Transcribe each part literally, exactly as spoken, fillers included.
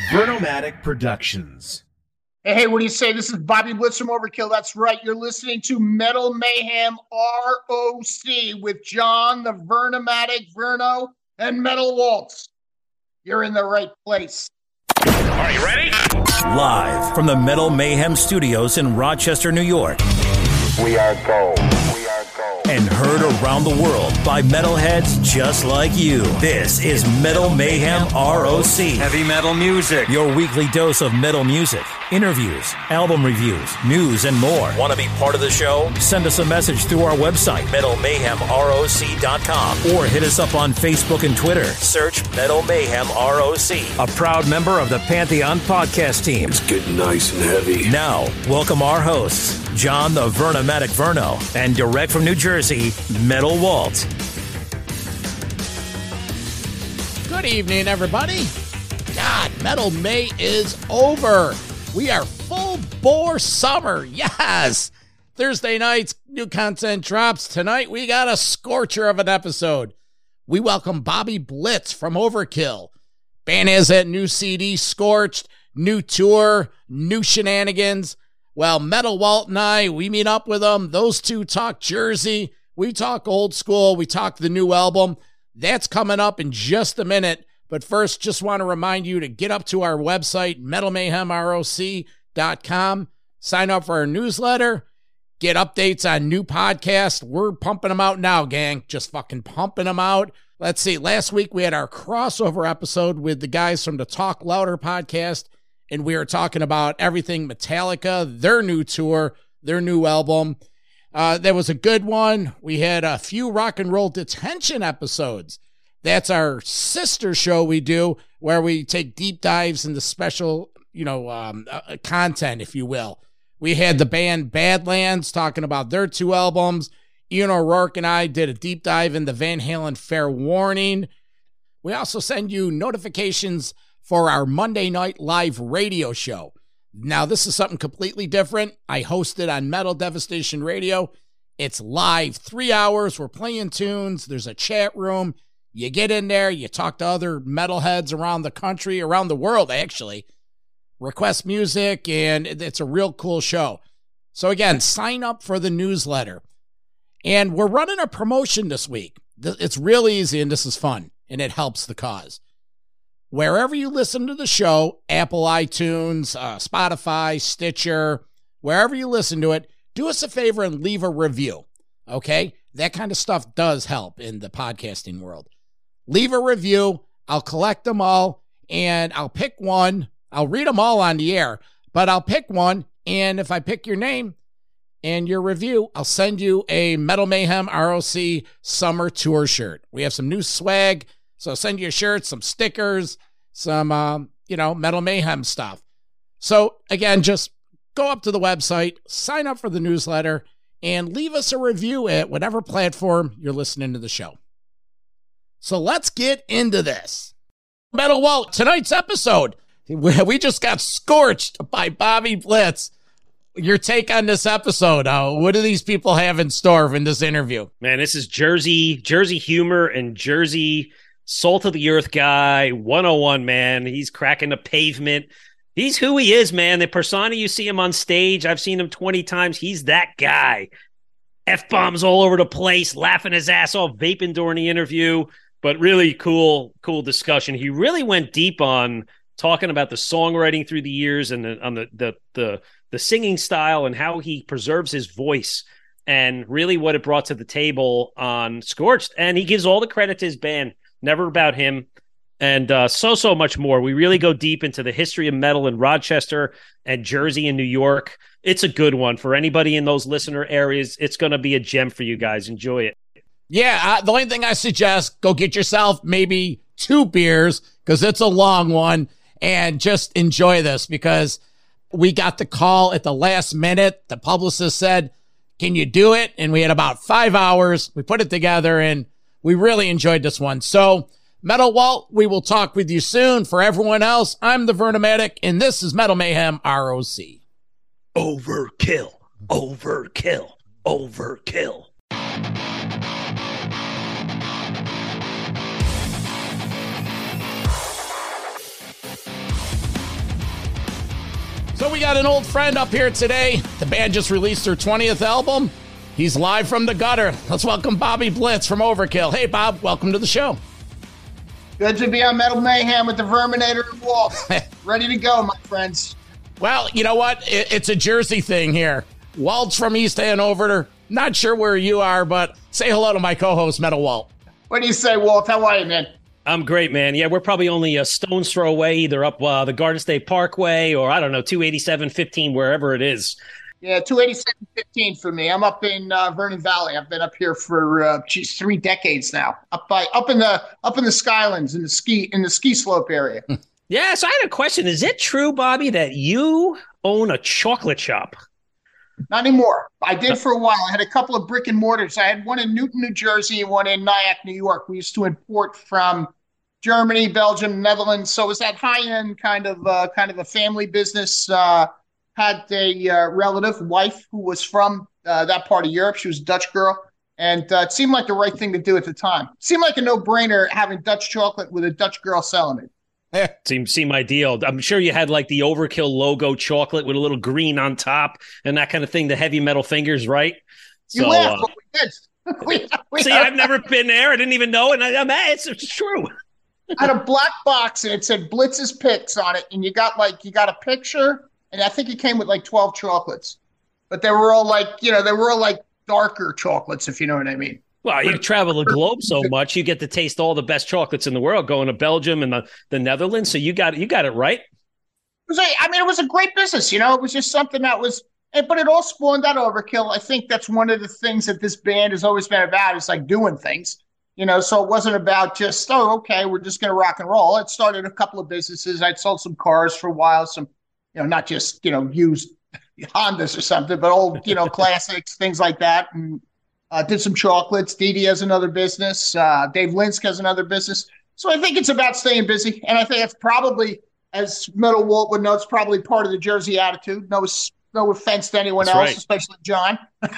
Vernomatic Productions. Hey, hey, what do you say? This is Bobby Blitz from Overkill. That's right. You're listening to Metal Mayhem R O C with John, the Vernomatic Verno, and Metal Waltz. You're in the right place. Are you ready? Live from the Metal Mayhem Studios in Rochester, New York. We are gold. We are gold. And heard around the world by metalheads just like you. This is Metal Mayhem R O C. Heavy metal music. Your weekly dose of metal music, interviews, album reviews, news, and more. Want to be part of the show? Send us a message through our website, metal mayhem R O C dot com, or hit us up on Facebook and Twitter. Search Metal Mayhem R O C. A proud member of the Pantheon podcast team. It's getting nice and heavy. Now, welcome our hosts, John the Vernomatic Verno, and direct from New Jersey, Metal Walt. Good evening, everybody. God, Metal May is over. We are full bore summer. Yes. Thursday nights, new content drops. Tonight, we got a scorcher of an episode. We welcome Bobby Blitz from Overkill. Band has that new C D, Scorched, new tour, new shenanigans. Well, Metal Walt and I, we meet up with them. Those two talk Jersey. We talk old school. We talk the new album. That's coming up in just a minute. But first, just want to remind you to get up to our website, metal mayhem R O C dot com. Sign up for our newsletter. Get updates on new podcasts. We're pumping them out now, gang. Just fucking pumping them out. Let's see. Last week, we had our crossover episode with the guys from the Talk Louder podcast. And we were talking about everything Metallica, their new tour, their new album. Uh, that was a good one. We had a few Rock and Roll Detention episodes. That's our sister show we do where we take deep dives into special, you know, um, uh, content, if you will. We had the band Badlands talking about their two albums. Ian O'Rourke and I did a deep dive into Van Halen Fair Warning. We also send you notifications for our Monday night live radio show. Now, this is something completely different. I host it on Metal Devastation Radio. It's live, three hours. We're playing tunes. There's a chat room. You get in there. You talk to other metalheads around the country, around the world, actually. Request music, and it's a real cool show. So, again, sign up for the newsletter. And we're running a promotion this week. It's real easy, and this is fun, and it helps the cause. Wherever you listen to the show, Apple, iTunes, uh, Spotify, Stitcher, wherever you listen to it, do us a favor and leave a review, okay? That kind of stuff does help in the podcasting world. Leave a review. I'll collect them all, and I'll pick one. I'll read them all on the air, but I'll pick one, and if I pick your name and your review, I'll send you a Metal Mayhem R O C summer tour shirt. We have some new swag. So send you a shirt, some stickers, some, um, you know, Metal Mayhem stuff. So, again, just go up to the website, sign up for the newsletter, and leave us a review at whatever platform you're listening to the show. So let's get into this. Metal Walt, tonight's episode, we just got scorched by Bobby Blitz. Your take on this episode, uh, what do these people have in store in this interview? Man, this is Jersey, Jersey humor and Jersey salt of the earth guy, one oh one, man. He's cracking the pavement. He's who he is, man. The persona you see him on stage, I've seen him twenty times. He's that guy. F-bombs all over the place, laughing his ass off, vaping during the interview. But really cool, cool discussion. He really went deep on talking about the songwriting through the years and the, on the, the, the, the singing style and how he preserves his voice and really what it brought to the table on Scorched. And he gives all the credit to his band. Never about him, and uh, so, so much more. We really go deep into the history of metal in Rochester and Jersey and New York. It's a good one. For anybody in those listener areas, it's going to be a gem for you guys. Enjoy it. Yeah, uh, the only thing I suggest, go get yourself maybe two beers, because it's a long one, and just enjoy this, because we got the call at the last minute. The publicist said, can you do it? And we had about five hours. We put it together, and we really enjoyed this one. So, Metal Walt, we will talk with you soon. For everyone else, I'm the Vernomatic, and this is Metal Mayhem R O C. Overkill, overkill, overkill. So we got an old friend up here today. The band just released their twentieth album. He's live from the gutter. Let's welcome Bobby Blitz from Overkill. Hey, Bob, welcome to the show. Good to be on Metal Mayhem with the Verminator and Waltz. Ready to go, my friends. Well, you know what? It, it's a Jersey thing here. Walt's from East Hanover. Not sure where you are, but say hello to my co-host, Metal Walt. What do you say, Walt? How are you, man? I'm great, man. Yeah, we're probably only a stone's throw away, either up uh, the Garden State Parkway or, I don't know, two eighty-seven fifteen, wherever it is. Yeah, two eighty-seven fifteen for me. I'm up in uh, Vernon Valley. I've been up here for uh, geez, three decades now. Up by up in the up in the Skylands in the ski in the ski slope area. Yeah, so I had a question. Is it true, Bobby, that you own a chocolate shop? Not anymore. I did for a while. I had a couple of brick and mortars. I had one in Newton, New Jersey, and one in Nyack, New York. We used to import from Germany, Belgium, Netherlands. So it was that high end kind of uh, kind of a family business. Uh, had a uh, relative wife who was from uh, that part of Europe. She was a Dutch girl. And uh, it seemed like the right thing to do at the time. It seemed like a no-brainer having Dutch chocolate with a Dutch girl selling it. Seems seem ideal. I'm sure you had like the Overkill logo chocolate with a little green on top and that kind of thing, the heavy metal fingers, right? You so, laughed, uh, but we did. we, we see, had, I've never been there. I didn't even know. And I, I'm, it's, it's true. I had a black box and it said Blitz's Picks on it. And you got like, you got a picture. And I think it came with like twelve chocolates, but they were all like, you know, they were all like darker chocolates, if you know what I mean. Well, you travel the globe so much, you get to taste all the best chocolates in the world, going to Belgium and the, the Netherlands. So you got it, you got it right. It was a, I mean, it was a great business, you know, it was just something that was, but it all spawned out of Overkill. I think that's one of the things that this band has always been about, is like doing things, you know, so it wasn't about just, oh, okay, we're just going to rock and roll. It started a couple of businesses. I'd sold some cars for a while, some, you know, not just, you know, used Hondas or something, but old, you know, classics, things like that. And uh, did some chocolates. Dee Dee has another business. Uh, Dave Linsk has another business. So I think it's about staying busy. And I think that's probably, as Metal Walt would know, it's probably part of the Jersey attitude. No, no offense to anyone That's else, right. especially John.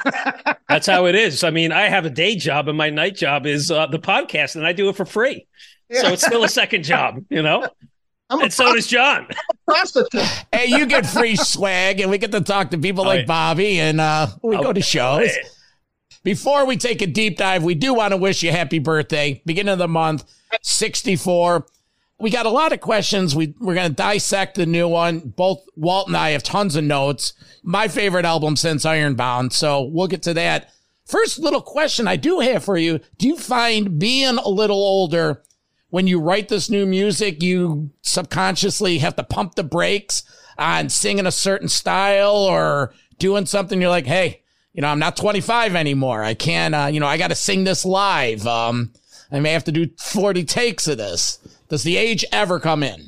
That's how it is. I mean, I have a day job and my night job is uh, the podcast, and I do it for free. Yeah. So it's still a second job, you know? I'm a And so does John. prostitute. Hey, you get free swag, and we get to talk to people Oh, like yeah. Bobby, and uh, we Oh, go to shows. yeah. Before we take a deep dive, we do want to wish you happy birthday. Beginning of the month, sixty-four. We got a lot of questions. We, we're going to dissect the new one. Both Walt and I have tons of notes. My favorite album since Ironbound, so we'll get to that. First little question I do have for you. Do you find being a little older, when you write this new music, you subconsciously have to pump the brakes on singing a certain style or doing something? You're like, hey, you know, I'm not twenty-five anymore. I can't, uh, you know, I got to sing this live. Um, I may have to do forty takes of this. Does the age ever come in?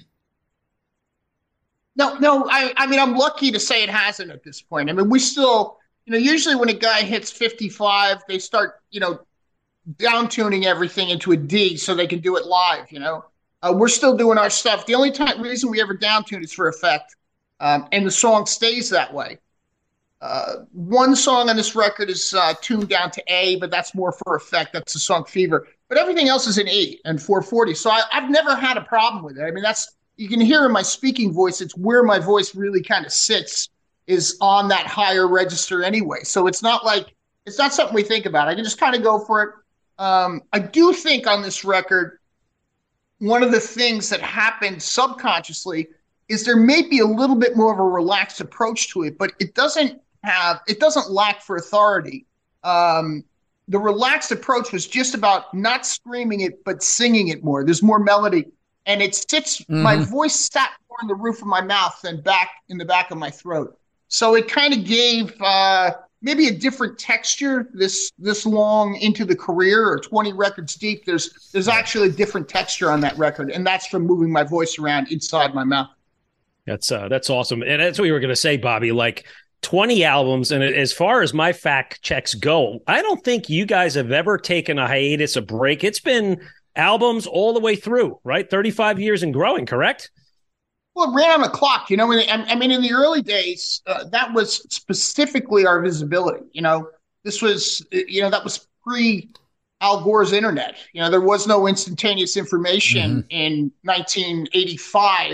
No, no. I, I mean, I'm lucky to say it hasn't at this point. I mean, we still, you know, usually when a guy hits fifty-five, they start, you know, down tuning everything into a D so they can do it live. You know, uh, we're still doing our stuff. The only time reason we ever down tune is for effect, um, and the song stays that way. Uh, one song on this record is uh, tuned down to A, but that's more for effect. That's the song Fever. But everything else is in E and four forty. So I, I've never had a problem with it. I mean, that's, you can hear in my speaking voice, it's where my voice really kind of sits, is on that higher register anyway. So it's not like, it's not something we think about. I can just kind of go for it. Um, I do think on this record, one of the things that happened subconsciously is there may be a little bit more of a relaxed approach to it, but it doesn't have, it doesn't lack for authority. Um, the relaxed approach was just about not screaming it, but singing it more. There's more melody, and it sits, mm-hmm. my voice sat more in the roof of my mouth than back in the back of my throat. So it kind of gave uh, maybe a different texture this this long into the career, or twenty records deep. There's there's actually a different texture on that record, and that's from moving my voice around inside my mouth. That's uh, that's awesome. And that's what you were going to say, Bobby, like twenty albums. And as far as my fact checks go, I don't think you guys have ever taken a hiatus, a break. It's been albums all the way through, right? thirty-five years and growing, correct? Well, it ran on the clock, you know. I mean, in the early days, uh, that was specifically our visibility. You know, this was, you know, that was pre Al Gore's internet. You know, there was no instantaneous information mm-hmm. in nineteen eighty-five.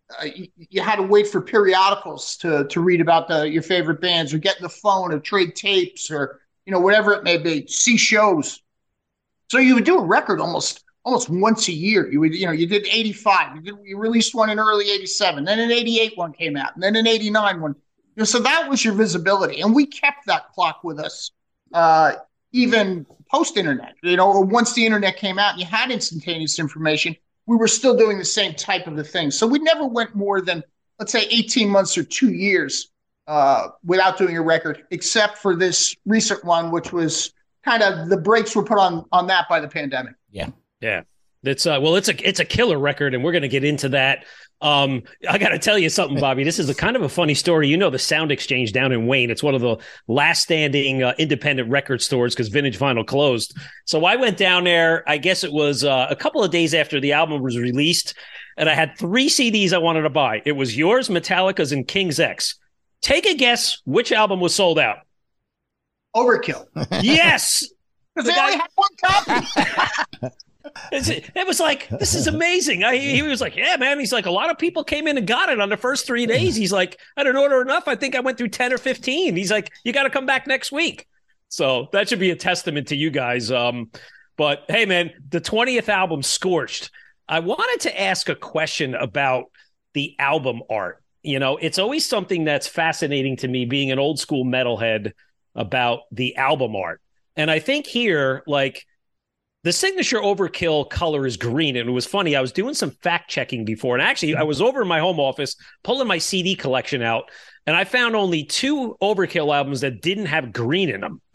uh, you, you had to wait for periodicals to to read about the your favorite bands, or get in the phone, or trade tapes, or you know whatever it may be, see shows. So you would do a record almost almost once a year. You would you know you did eighty-five, you, did, you released one in early eighty-seven, then in eighty-eight one came out, and then in eighty-nine one. You know, so that was your visibility, and we kept that clock with us. Uh, even post-internet, you know, or once the internet came out and you had instantaneous information, we were still doing the same type of a thing. So we never went more than, let's say, eighteen months or two years uh, without doing a record, except for this recent one, which was kind of the brakes were put on on that by the pandemic. Yeah. Yeah. It's uh, well, it's a it's a killer record, and we're going to get into that. Um, I got to tell you something, Bobby. This is a kind of a funny story. You know, the Sound Exchange down in Wayne. It's one of the last standing uh, independent record stores because Vintage Vinyl closed. So I went down there. I guess it was uh, a couple of days after the album was released, and I had three C Ds I wanted to buy. It was yours, Metallica's, and King's X. Take a guess which album was sold out. Overkill. Yes, because the they guy- only had one copy. It's, it was like, this is amazing. I, he was like, yeah, man. He's like, a lot of people came in and got it on the first three days. He's like, I didn't order enough. I think I went through ten or fifteen. He's like, you got to come back next week. So that should be a testament to you guys. Um, but hey, man, the twentieth album, Scorched. I wanted to ask a question about the album art. You know, it's always something that's fascinating to me, being an old school metalhead, about the album art. And I think here, like, the signature Overkill color is green. And it was funny. I was doing some fact checking before. And actually, I was over in my home office pulling my C D collection out. And I found only two Overkill albums that didn't have green in them.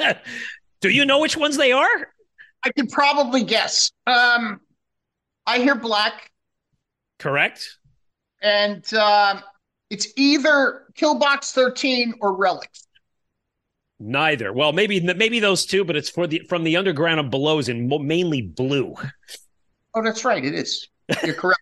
Do you know which ones they are? I could probably guess. Um, I hear Black. Correct. And um, it's either Killbox thirteen or Relics. Neither. Well, maybe maybe those two, but it's for the from the Underground and Below's in mainly blue. Oh, that's right. It is. You're correct.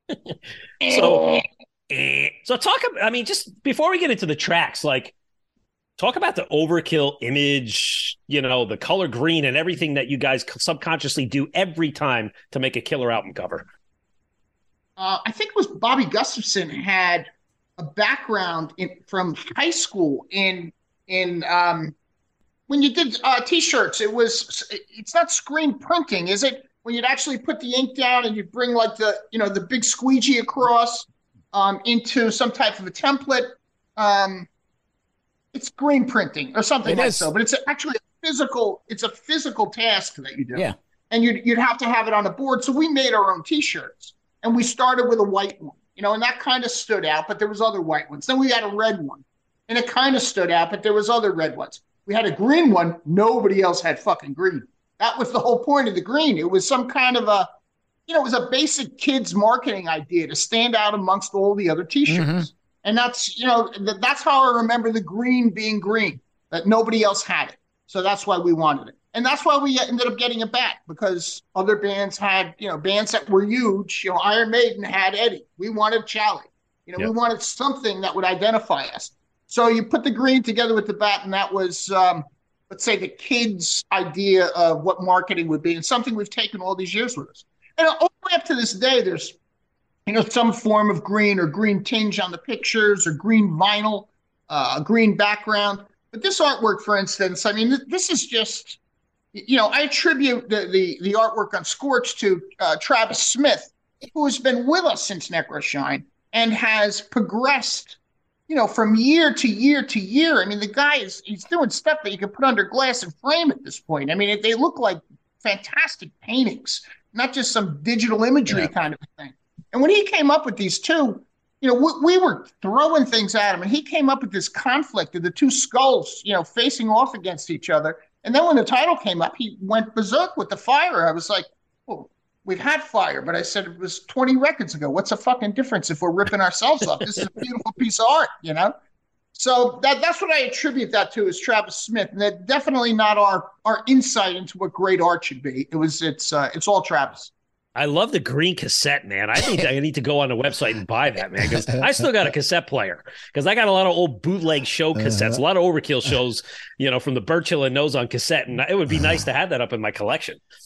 so, eh, so talk about, I mean, just before we get into the tracks, like, talk about the Overkill image, you know, the color green and everything that you guys subconsciously do every time to make a killer album cover. Uh, I think it was Bobby Gustafson had a background in, from high school in in um, when you did uh, T-shirts. It was it's not screen printing, is it? When you'd actually put the ink down and you'd bring like the you know the big squeegee across um, into some type of a template. Um, it's screen printing or something It like is. so, but it's actually a physical. It's a physical task that you do. Yeah. And you'd you'd have to have it on a board. So we made our own T-shirts, and we started with a white one, you know, and that kind of stood out. But there was other white ones. Then we had a red one, and it kind of stood out. But there was other red ones. We had a green one. Nobody else had fucking green. That was the whole point of the green. It was some kind of a, you know, it was a basic kids marketing idea to stand out amongst all the other T-shirts. Mm-hmm. And that's, you know, th- that's how I remember the green being green, that nobody else had it. So that's why we wanted it. And that's why we ended up getting it back, because other bands had, you know, bands that were huge. You know, Iron Maiden had Eddie. We wanted Charlie. You know, Yep. we wanted something that would identify us. So you put the green together with the bat, and that was, um, let's say, the kids' idea of what marketing would be, and something we've taken all these years with us. And all the way up to this day, there's, you know, some form of green or green tinge on the pictures, or green vinyl, uh, green background. But this artwork, for instance, I mean, th- this is just, you know, I attribute the the, the artwork on Scorch to uh, Travis Smith, who has been with us since Necroshine and has progressed, you know, from year to year to year. I mean, the guy is, he's doing stuff that you can put under glass and frame at this point. I mean, they look like fantastic paintings, not just some digital imagery Yeah. kind of thing. And when he came up with these two, you know, we, we were throwing things at him, and he came up with this conflict of the two skulls, you know, facing off against each other. And then when the title came up, he went berserk with the fire. I was like, well, we've had fire, but I said it was twenty records ago. What's the fucking difference if we're ripping ourselves up? This is a beautiful piece of art, you know? So that that's what I attribute that to, is Travis Smith. And that definitely not our our insight into what great art should be. It was it's uh, it's all Travis. I love the green cassette, man. I think I need to go on the website and buy that, man, because I still got a cassette player, because I got a lot of old bootleg show cassettes, a lot of Overkill shows, you know, from the Birchill and Nose on cassette. And it would be nice to have that up in my collection.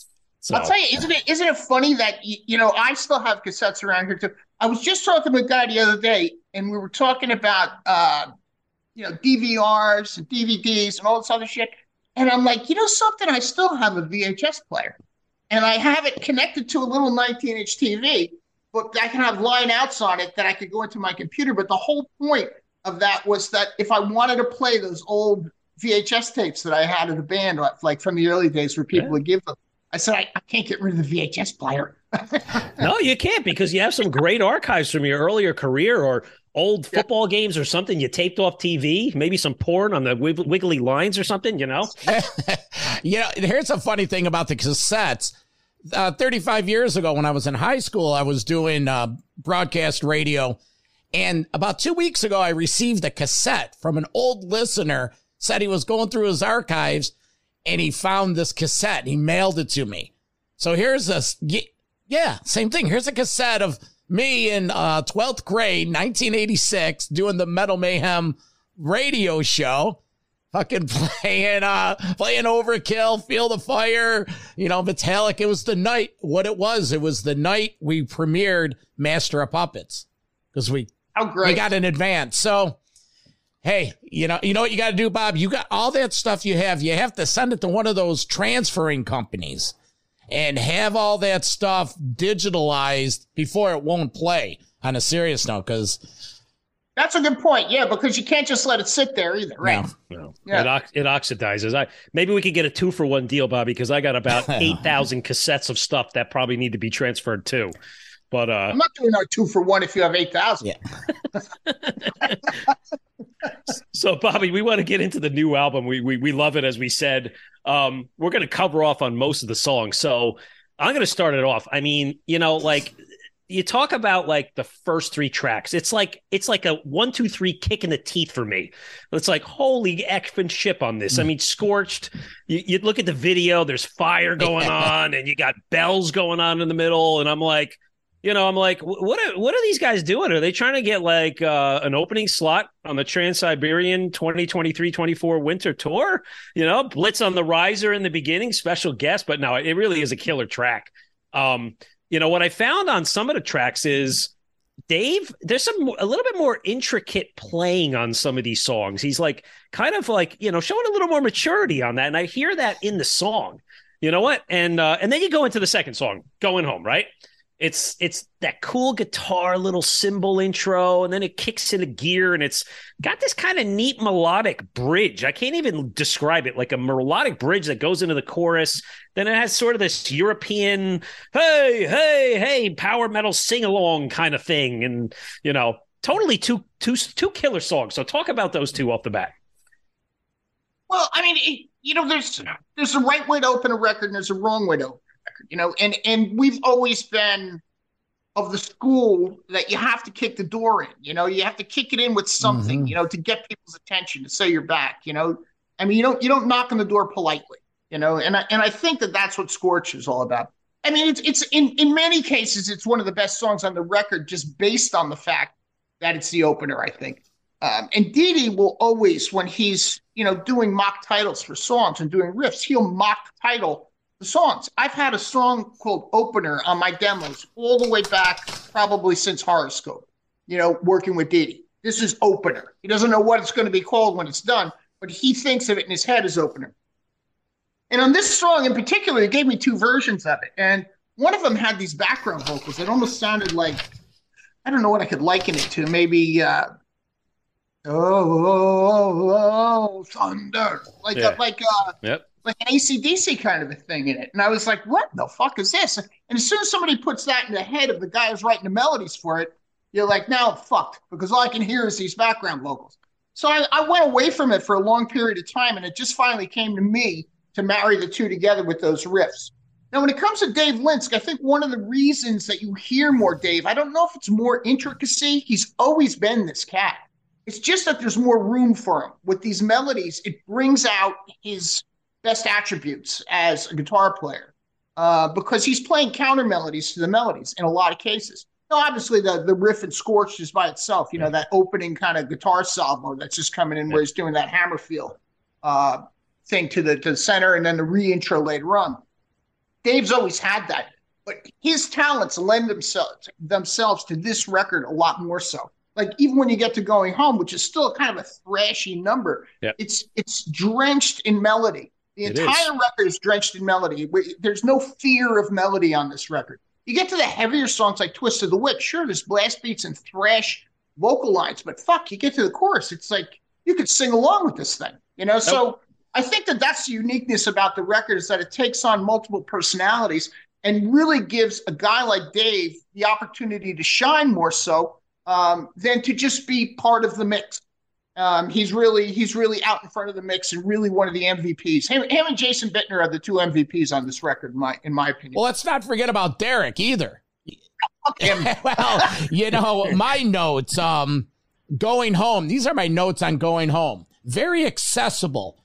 So. I'll tell you, isn't it isn't it funny that you, you know I still have cassettes around here too. I was just talking to a guy the other day, and we were talking about uh, you know D V Rs and D V Ds and all this other shit. And I'm like, you know something? I still have a V H S player, and I have it connected to a little nineteen inch T V, but I can have line outs on it that I could go into my computer. But the whole point of that was that if I wanted to play those old V H S tapes that I had of the band, like from the early days where people yeah. would give them, I said, I, I can't get rid of the V H S player. No, you can't, because you have some great archives from your earlier career or old football yeah. games or something you taped off T V, maybe some porn on the wiggly lines or something, you know? You know, here's a funny thing about the cassettes. Uh, thirty-five years ago when I was in high school, I was doing uh, broadcast radio. And about two weeks ago, I received a cassette from an old listener, said he was going through his archives and he found this cassette. He mailed it to me. So here's this. Yeah, same thing. Here's a cassette of me in uh, twelfth grade, nineteen eighty-six, doing the Metal Mayhem radio show. Fucking playing, uh, playing Overkill, Feel the Fire, you know, Metallic. It was the night, what it was, it was the night we premiered Master of Puppets. Because we, oh, great. we got in advance. So, hey, you know, you know what you got to do, Bob? You got all that stuff you have. You have to send it to one of those transferring companies and have all that stuff digitalized before it won't play, on a serious note, because... That's a good point. Yeah, because you can't just let it sit there either, right? No, no. Yeah. It, ox- it oxidizes. I maybe we could get a two for one deal, Bobby, because I got about eight thousand cassettes of stuff that probably need to be transferred too. But uh, I'm not doing our two for one if you have eight thousand. Yeah. So, Bobby, we want to get into the new album. We we we love it, as we said. Um, we're going to cover off on most of the songs. So I'm going to start it off. I mean, you know, like. You talk about like the first three tracks. It's like it's like a one, two, three kick in the teeth for me. It's like, holy effing ship on this. I mean, Scorched, you, you look at the video, there's fire going on and you got bells going on in the middle. And I'm like, you know, I'm like, what are, what are these guys doing? Are they trying to get like uh, an opening slot on the Trans-Siberian twenty twenty-three twenty-four winter tour? You know, Blitz on the Riser in the beginning, special guest. But no, it really is a killer track. Um, You know, what I found on some of the tracks is Dave, there's some a little bit more intricate playing on some of these songs. He's like kind of like, you know, showing a little more maturity on that. And I hear that in the song. You know what? And uh, and then you go into the second song, Going Home, right? It's it's that cool guitar little cymbal intro, and then it kicks into gear, and it's got this kind of neat melodic bridge. I can't even describe it, like a melodic bridge that goes into the chorus. Then it has sort of this European, hey, hey, hey, power metal sing-along kind of thing. And, you know, totally two, two, two killer songs. So talk about those two off the bat. Well, I mean, it, you know, there's there's a right way to open a record and there's a wrong way to open a record, you know, and, and we've always been of the school that you have to kick the door in, you know, you have to kick it in with something, mm-hmm. you know, to get people's attention, to say you're back, you know. I mean, you don't you don't knock on the door politely. You know, and I, and I think that that's what Scorch is all about. I mean, it's it's in, in many cases, it's one of the best songs on the record just based on the fact that it's the opener, I think. Um, and Dee Dee will always, when he's, you know, doing mock titles for songs and doing riffs, he'll mock title the songs. I've had a song called Opener on my demos all the way back, probably since Horoscope, you know, working with Dee Dee. This is Opener. He doesn't know what it's going to be called when it's done, but he thinks of it in his head as Opener. And on this song in particular, he gave me two versions of it. And one of them had these background vocals. It almost sounded like, I don't know what I could liken it to. Maybe, uh, oh, oh, oh, thunder. Like, yeah. a, like, uh, yep. like an A C D C kind of a thing in it. And I was like, what the fuck is this? And as soon as somebody puts that in the head of the guy who's writing the melodies for it, you're like, now I'm fucked. Because all I can hear is these background vocals. So I, I went away from it for a long period of time. And it just finally came to me to marry the two together with those riffs. Now, when it comes to Dave Linsk, I think one of the reasons that you hear more Dave, I don't know if it's more intricacy. He's always been this cat. It's just that there's more room for him. With these melodies, it brings out his best attributes as a guitar player uh, because he's playing counter melodies to the melodies in a lot of cases. Now, obviously, the, the riff in Scorched is by itself, you know, that opening kind of guitar salvo that's just coming in where he's doing that hammer feel uh, thing to the, to the center and then the re-intro later on. Dave's always had that. But his talents lend themselves themselves to this record a lot more so. Like even when you get to Going Home, which is still kind of a thrashy number, yep. it's it's drenched in melody. The it entire is. record is drenched in melody. There's no fear of melody on this record. You get to the heavier songs like Twist of the Wick, sure, there's blast beats and thrash vocal lines, but fuck, you get to the chorus, it's like you could sing along with this thing, you know? Nope. So I think that that's the uniqueness about the record is that it takes on multiple personalities and really gives a guy like Dave the opportunity to shine more so um, than to just be part of the mix. Um, he's really he's really out in front of the mix and really one of the M V Ps. Him, him and Jason Bittner are the two M V Ps on this record, in my in my opinion. Well, let's not forget about Derek either. Well, you know, my notes, um, Going Home. These are my notes on Going Home. Very accessible,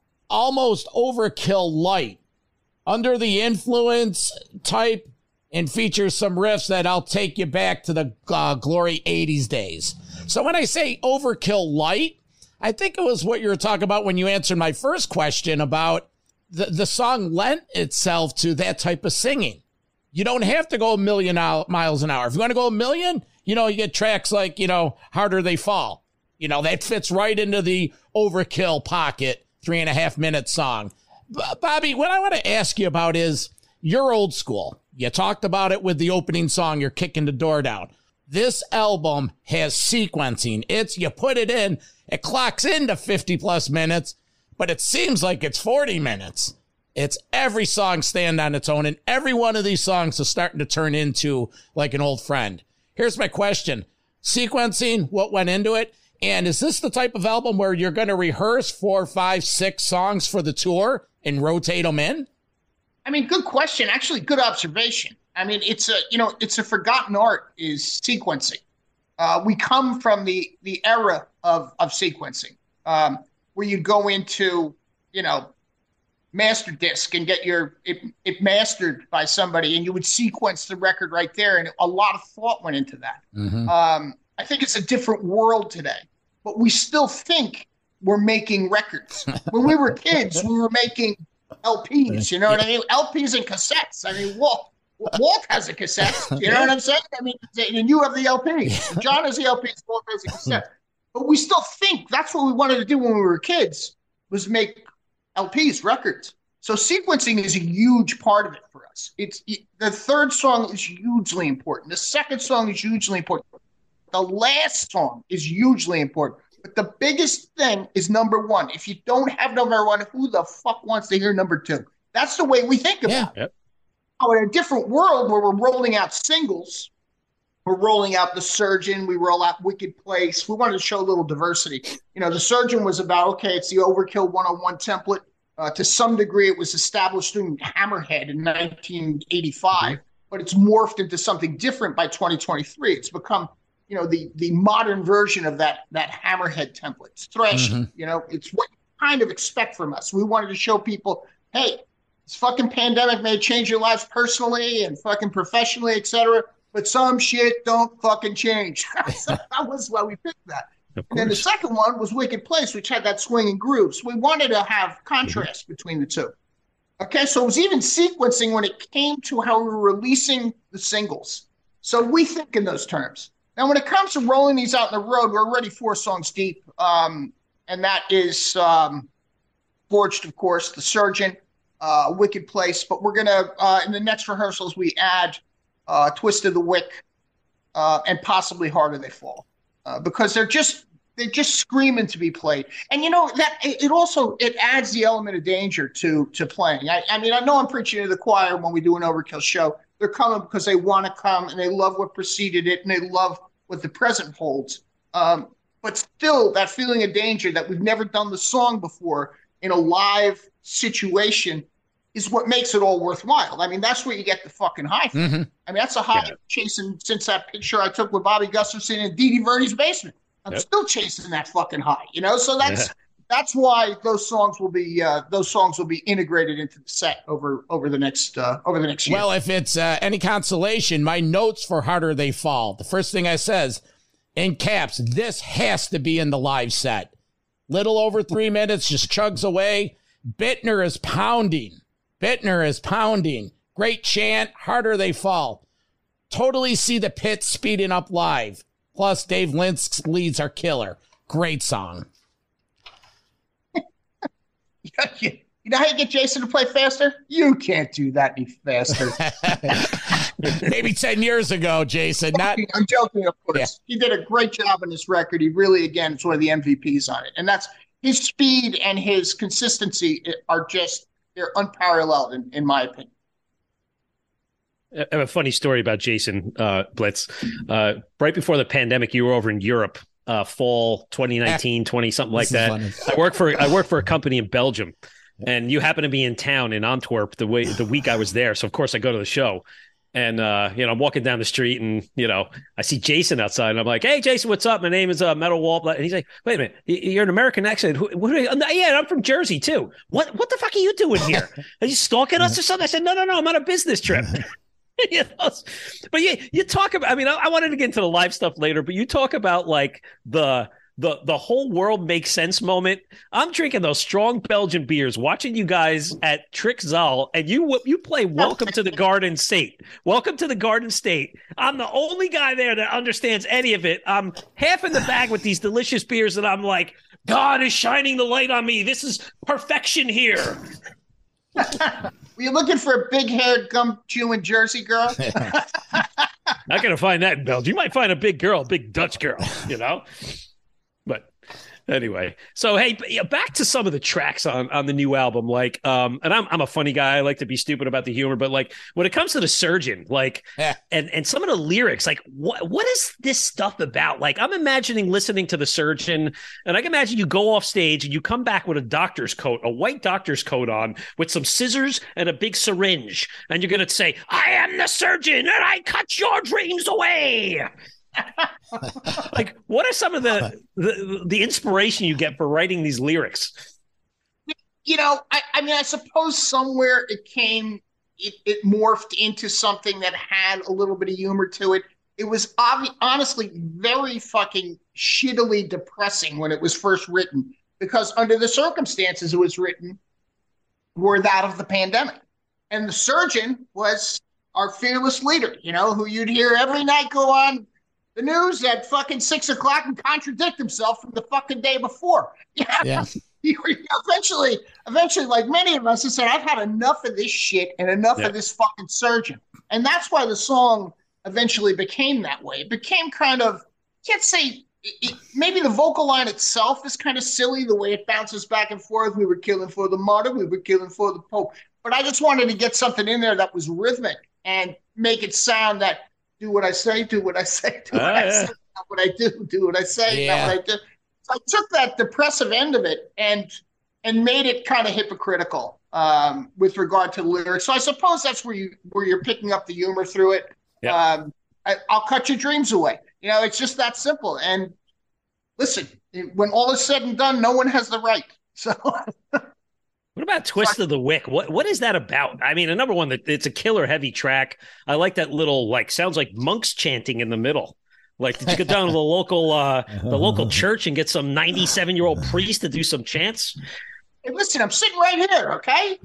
almost overkill light, under the influence type, and features some riffs that I'll take you back to the uh, glory eighties days. So when I say overkill light, I think it was what you were talking about when you answered my first question about the, the song lent itself to that type of singing. You don't have to go a million miles an hour. If you want to go a million, you know, you get tracks like, you know, Harder They Fall. You know, that fits right into the overkill pocket, three and a half minute song. B- Bobby, what I want to ask you about is you're old school. You talked about it with the opening song, You're Kicking the Door Down. This album has sequencing. It's, you put it in, it clocks into fifty plus minutes, but it seems like it's forty minutes. It's every song stand on its own, and every one of these songs is starting to turn into like an old friend. Here's my question. Sequencing, what went into it? And is this the type of album where you're going to rehearse four, five, six songs for the tour and rotate them in? I mean, good question. Actually, good observation. I mean, it's a, you know, it's a forgotten art is sequencing. Uh, we come from the the era of of sequencing, um, where you go into, you know, master disc and get your it, it mastered by somebody, and you would sequence the record right there, and a lot of thought went into that. Mm-hmm. Um, I think it's a different world today, but we still think we're making records. When we were kids, we were making L Ps. You know what I mean? L Ps and cassettes. I mean, Walt. Walt has a cassette, you know what I'm saying? I mean, and you have the L P. John has the L Ps, Walt has a cassette. But we still think that's what we wanted to do when we were kids, was make L Ps, records. So sequencing is a huge part of it for us. It's the third song is hugely important. The second song is hugely important. The last song is hugely important. But the biggest thing is number one. If you don't have number one, who the fuck wants to hear number two? That's the way we think about yeah. it. Yep. Oh, in a different world where we're rolling out singles, we're rolling out The Surgeon, we roll out Wicked Place. We wanted to show a little diversity. You know, The Surgeon was about, okay, it's the Overkill one oh one template. Uh, to some degree, it was established in Hammerhead in nineteen eighty-five, mm-hmm. but it's morphed into something different by twenty twenty-three. It's become, you know, the the modern version of that that Hammerhead template. It's thrashing, mm-hmm. you know, it's what you kind of expect from us. We wanted to show people, hey, this fucking pandemic may change your lives personally and fucking professionally, et cetera, but some shit don't fucking change. So that was why we picked that. And then the second one was Wicked Place, which had that swinging groove. So we wanted to have contrast mm-hmm. between the two. Okay, so it was even sequencing when it came to how we were releasing the singles. So we think in those terms. Now, when it comes to rolling these out on the road, we're already four songs deep, um, and that is um, Forged, of course, The Surgeon, Uh, Wicked Place, but we're gonna uh, in the next rehearsals we add uh, Twist of the Wick uh, and possibly Harder They Fall uh, because they're just they're just screaming to be played. And you know that it, it also it adds the element of danger to to playing. I, I mean I know I'm preaching to the choir when we do an Overkill show. They're coming because they want to come and they love what preceded it and they love what the present holds. Um, but still, that feeling of danger that we've never done the song before in a live situation is what makes it all worthwhile. I mean, that's where you get the fucking high from. Mm-hmm. I mean, that's a high yeah. chasing since that picture I took with Bobby Gustafson in Dee Dee Verdi's basement. I'm yep. still chasing that fucking high, you know? So that's yeah. that's why those songs will be uh, those songs will be integrated into the set over over the next uh, over the next year. Well, if it's uh, any consolation, my notes for Harder They Fall, the first thing I says in caps, this has to be in the live set. Little over three minutes, just chugs away. Bittner is pounding. Bittner is pounding. Great chant, Harder They Fall. Totally see the pit speeding up live. Plus, Dave Linsk's leads are killer. Great song. You know how you get Jason to play faster? You can't do that any faster. Maybe ten years ago, Jason. Not. I'm joking, of course. Yeah. He did a great job on this record. He really, again, is one of the M V Ps on it. And that's his speed and his consistency are just, they're unparalleled, in, in my opinion. I have a funny story about Jason uh, Blitz. Uh, right before the pandemic, you were over in Europe, uh, fall twenty nineteen, twenty, something like that. Funny. I work for I work for a company in Belgium, and you happen to be in town in Antwerp the way the week I was there. So of course I go to the show, and uh, you know I'm walking down the street, and you know I see Jason outside, and I'm like, "Hey, Jason, what's up? My name is uh, Metal Walt." And he's like, "Wait a minute, you're an American accent? Who, what are you? Yeah, I'm from Jersey too. What what the fuck are you doing here? Are you stalking us or something?" I said, "No, no, no, I'm on a business trip." You know, but you you talk about. I mean, I, I wanted to get into the live stuff later, but you talk about like the the the whole world makes sense moment. I'm drinking those strong Belgian beers, watching you guys at Trick Zal, and you you play "Welcome to the Garden State." Welcome to the Garden State. I'm the only guy there that understands any of it. I'm half in the bag with these delicious beers, and I'm like, God is shining the light on me. This is perfection here. Were you looking for a big-haired, gum-chewing Jersey girl? Not going to find that in Belgium. You might find a big girl, a big Dutch girl, you know? But anyway, so hey, yeah, back to some of the tracks on, on the new album. Like, um, and I'm I'm a funny guy. I like to be stupid about the humor, but like when it comes to The Surgeon, like, Yeah. and and some of the lyrics, like, what what is this stuff about? Like, I'm imagining listening to The Surgeon, and I can imagine you go off stage and you come back with a doctor's coat, a white doctor's coat on, with some scissors and a big syringe, and you're gonna say, "I am the surgeon, and I cut your dreams away." Like, what are some of the, the the inspiration you get for writing these lyrics? You know, I, I mean, I suppose somewhere it came, it, it morphed into something that had a little bit of humor to it. It was obvi- honestly very fucking shittily depressing when it was first written, because under the circumstances it was written were that of the pandemic. And the surgeon was our fearless leader, you know, who you'd hear every night go on the news at fucking six o'clock and contradict himself from the fucking day before. Yeah. Yeah. He, eventually, eventually, like many of us, he said, "I've had enough of this shit and enough Yeah. of this fucking surgeon." And that's why the song eventually became that way. It became kind of, can't say, it, it, maybe the vocal line itself is kind of silly, the way it bounces back and forth. We were killing for the martyr, we were killing for the Pope. But I just wanted to get something in there that was rhythmic and make it sound that, do what I say, do what I say, do what Ah, I yeah. say, not what I do, do what I say, Yeah. not what I do. So I took that depressive end of it and and made it kind of hypocritical um, with regard to the lyrics. So I suppose that's where you where you're picking up the humor through it. Yeah. Um, I, I'll cut your dreams away. You know, it's just that simple. And listen, when all is said and done, no one has the right. So What about Twist of the Wick? What what is that about? I mean, a number one, that it's a killer heavy track. I like that little, like, sounds like monks chanting in the middle. Like, did you go down to the local uh, the local church and get some ninety-seven year old priest to do some chants? hey, listen, I'm sitting right here, okay?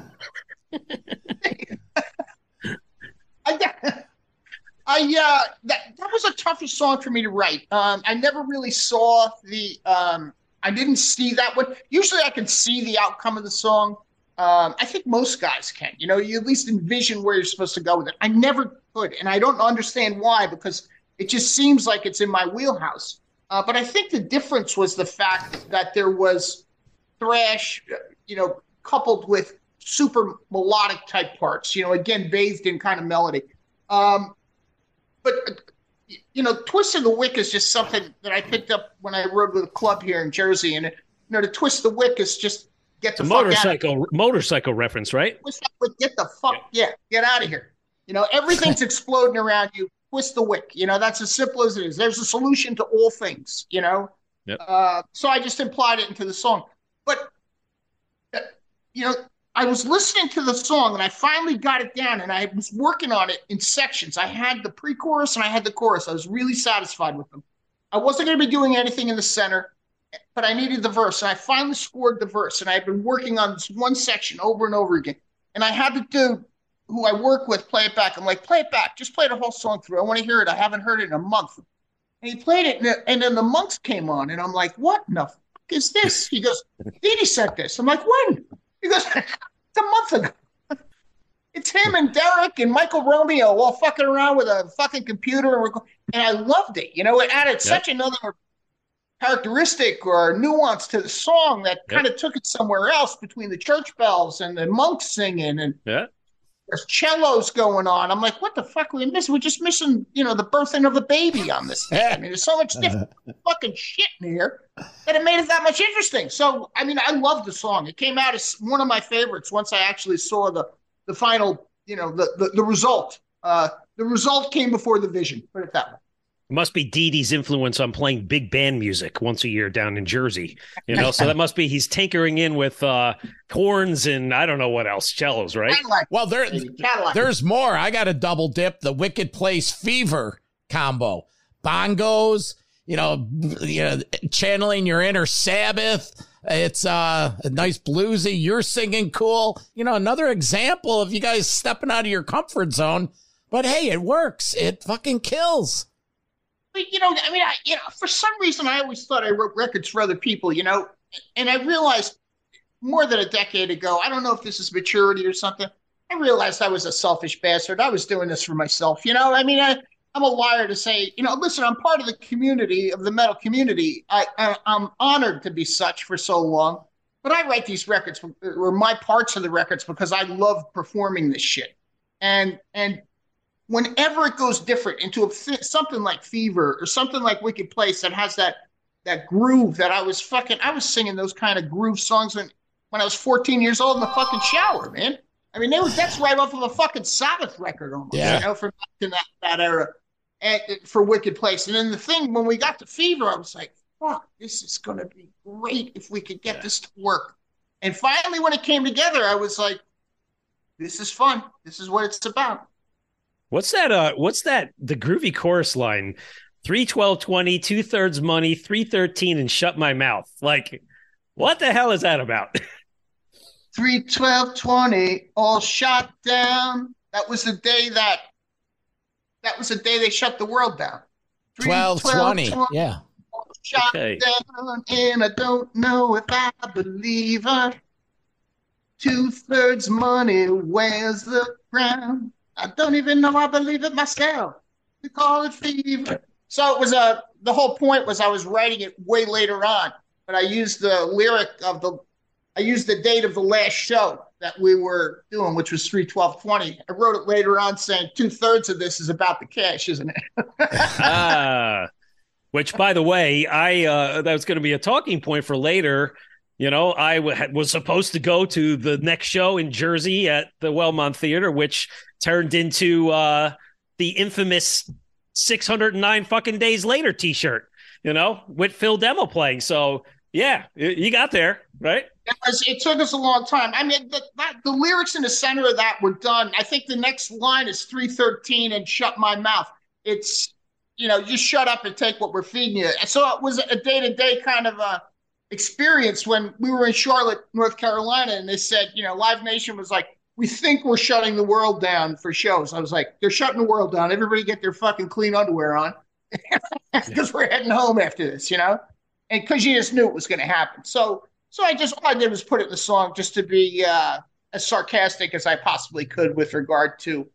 I, I uh, that that was a tougher song for me to write. Um, I never really saw the. Um, I didn't see that one. Usually, I can see the outcome of the song. Um, I think most guys can. You know, you at least envision where you're supposed to go with it. I never could, and I don't understand why, because it just seems like it's in my wheelhouse. Uh, but I think the difference was the fact that there was thrash, you know, coupled with super melodic type parts. You know, again, bathed in kind of melody. Um, but. Uh, You know, Twist of the Wick is just something that I picked up when I rode with a club here in Jersey. And, you know, to twist the wick is just get the It's a fuck out of motorcycle motorcycle reference, right? Twist that wick, get the fuck, yeah, get out of here. You know, everything's exploding around you. Twist the wick. You know, that's as simple as it is. There's a solution to all things, you know? Yep. Uh, so I just implied it into the song. But, uh, you know, I was listening to the song and I finally got it down and I was working on it in sections. I had the pre-chorus and I had the chorus. I was really satisfied with them. I wasn't going to be doing anything in the center, but I needed the verse. And I finally scored the verse and I had been working on this one section over and over again. And I had to do who I work with play it back. I'm like, play it back. Just play the whole song through. I want to hear it. I haven't heard it in a month. And he played it, and, it, and then the Monks came on, and I'm like, what in the fuck is this? He goes, Dee Dee said this. I'm like, when? He goes, it's a month ago. It's him and Derek and Michael Romeo all fucking around with a fucking computer. And, we're go- and I loved it. You know, it added yep. such another characteristic or nuance to the song that yep. kind of took it somewhere else between the church bells and the monks singing. And yeah. there's cellos going on. I'm like, what the fuck are we missing? We're just missing, you know, the birthing of a baby on this thing. I mean, there's so much different fucking shit in here that it made it that much interesting. So, I mean, I love the song. It came out as one of my favorites once I actually saw the the final, you know, the the, the result. Uh, the result came before the vision. Put it that way. It must be Dee Dee's influence on playing big band music once a year down in Jersey. You know, so that must be he's tinkering in with uh, horns and I don't know what else, cellos, right? Cadillac. Well, there, there's more. I got a double dip, the Wicked Place Fever combo. Bongos, you know, you know, channeling your inner Sabbath. It's uh, a nice bluesy. You're singing cool. You know, another example of you guys stepping out of your comfort zone. But hey, it works. It fucking kills. But, you know, I mean, I, you know, for some reason, I always thought I wrote records for other people, you know, and I realized more than a decade ago, I don't know if this is maturity or something. I realized I was a selfish bastard. I was doing this for myself. You know, I mean, I, I'm a liar to say, you know, listen, I'm part of the community, of the metal community. I, I, I'm honored to be such for so long. But I write these records, or my parts of the records, because I love performing this shit. And and whenever it goes different into a, something like Fever or something like Wicked Place that has that that groove that I was fucking, I was singing those kind of groove songs when, when I was fourteen years old in the fucking shower, man. I mean, they was, that's right off of a fucking Sabbath record almost, yeah. you know, from in that, that era. And, for Wicked Place. And then the thing, when we got to Fever, I was like, fuck, this is going to be great if we could get yeah. this to work. And finally, when it came together, I was like, this is fun. This is what it's about. What's that? Uh, what's that? The groovy chorus line, three, twelve, twenty, two thirds money, three thirteen, and shut my mouth. Like, what the hell is that about? three, twelve, twenty, all shot down. That was the day that, That was the day they shut the world down. twelve, twenty, yeah. Shot okay. down, and I don't know if I believe her. Two-thirds money wears the crown. I don't even know I believe it myself. We call it Fever. So it was a, the whole point was I was writing it way later on, but I used the lyric of the, I used the date of the last show that we were doing, which was three twelve twenty. I wrote it later on saying two-thirds of this is about the cash, isn't it? ah, which, by the way, I uh, that was going to be a talking point for later. You know, I w- was supposed to go to the next show in Jersey at the Wellmont Theater, which turned into uh, the infamous six hundred nine fucking days later t-shirt, you know, with Phil Demo playing. So, yeah, you got there, right? It, was, it took us a long time. I mean, the, that, the lyrics in the center of that were done. I think the next line is three thirteen and shut my mouth. It's, you know, just shut up and take what we're feeding you. So it was a day-to-day kind of a experience when we were in Charlotte, North Carolina, and they said, you know, Live Nation was like, we think we're shutting the world down for shows. I was like, they're shutting the world down. Everybody get their fucking clean underwear on because we're heading home after this, you know? And because you just knew it was going to happen. So, So I just, all I did was put it in the song just to be uh, as sarcastic as I possibly could with regard to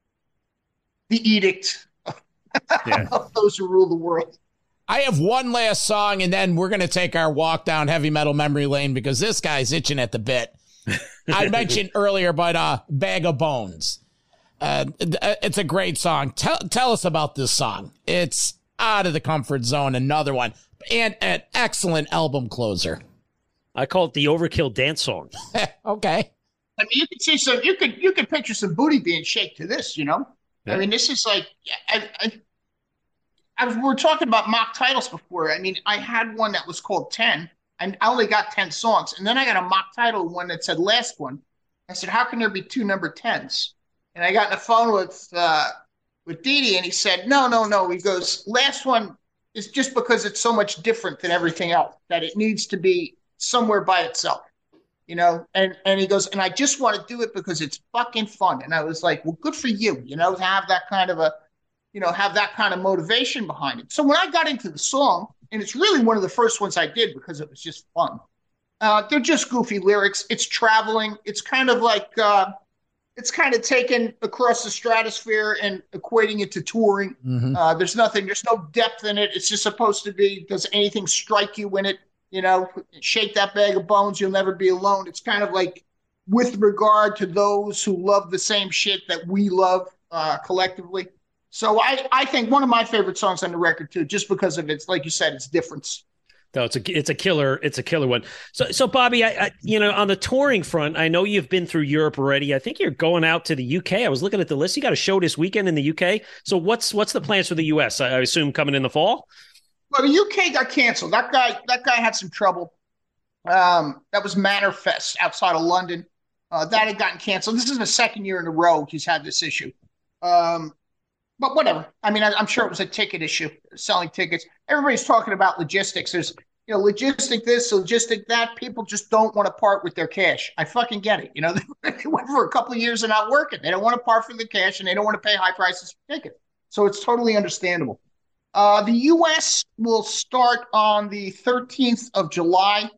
the edict yeah. of those who rule the world. I have one last song, and then we're going to take our walk down heavy metal memory lane because this guy's itching at the bit. I mentioned earlier, but uh, Bag of Bones. Uh, it's a great song. Tell, tell us about this song. It's out of the comfort zone, another one, and an excellent album closer. I call it the Overkill dance song. Okay. I mean, you could see some. You could you could picture some booty being shaked to this. You know. Yeah. I mean, this is like. I, I, I was. We were talking about mock titles before. I mean, I had one that was called ten, and I only got ten songs, and then I got a mock title one that said last one. I said, how can there be two number tens? And I got on the phone with uh, with Dee Dee, and he said, no, no, no. He goes, last one is just because it's so much different than everything else that it needs to be somewhere by itself. you know, and, and he goes, and I just want to do it because it's fucking fun. And I was like, well, good for you, you know, to have that kind of a, you know, have that kind of motivation behind it. So when I got into the song, and it's really one of the first ones I did because it was just fun. Uh, they're just goofy lyrics. It's traveling. It's kind of like, uh, it's kind of taken across the stratosphere and equating it to touring. Mm-hmm. Uh, there's nothing, there's no depth in it. It's just supposed to be, does anything strike you in it? You know, shake that bag of bones, you'll never be alone. It's kind of like with regard to those who love the same shit that we love uh, collectively. So I, I think one of my favorite songs on the record too, just because of its, like you said, its difference. No, it's a it's a killer it's a killer one. So so Bobby, I, I you know on the touring front, I know you've been through Europe already. I think you're going out to the U K. I was looking at the list. You got a show this weekend in the U K. So what's what's the plans for the U S? I, I assume coming in the fall. Well, the U K got canceled. That guy that guy had some trouble. Um, that was Mannerfest outside of London. Uh, that had gotten canceled. This is the second year in a row he's had this issue. Um, But whatever. I mean, I, I'm sure it was a ticket issue, selling tickets. Everybody's talking about logistics. There's, you know, logistic this, logistic that. People just don't want to part with their cash. I fucking get it. You know, they went for a couple of years and not working. They don't want to part for the cash, and they don't want to pay high prices for tickets. So it's totally understandable. Uh, the U S will start on the thirteenth of July.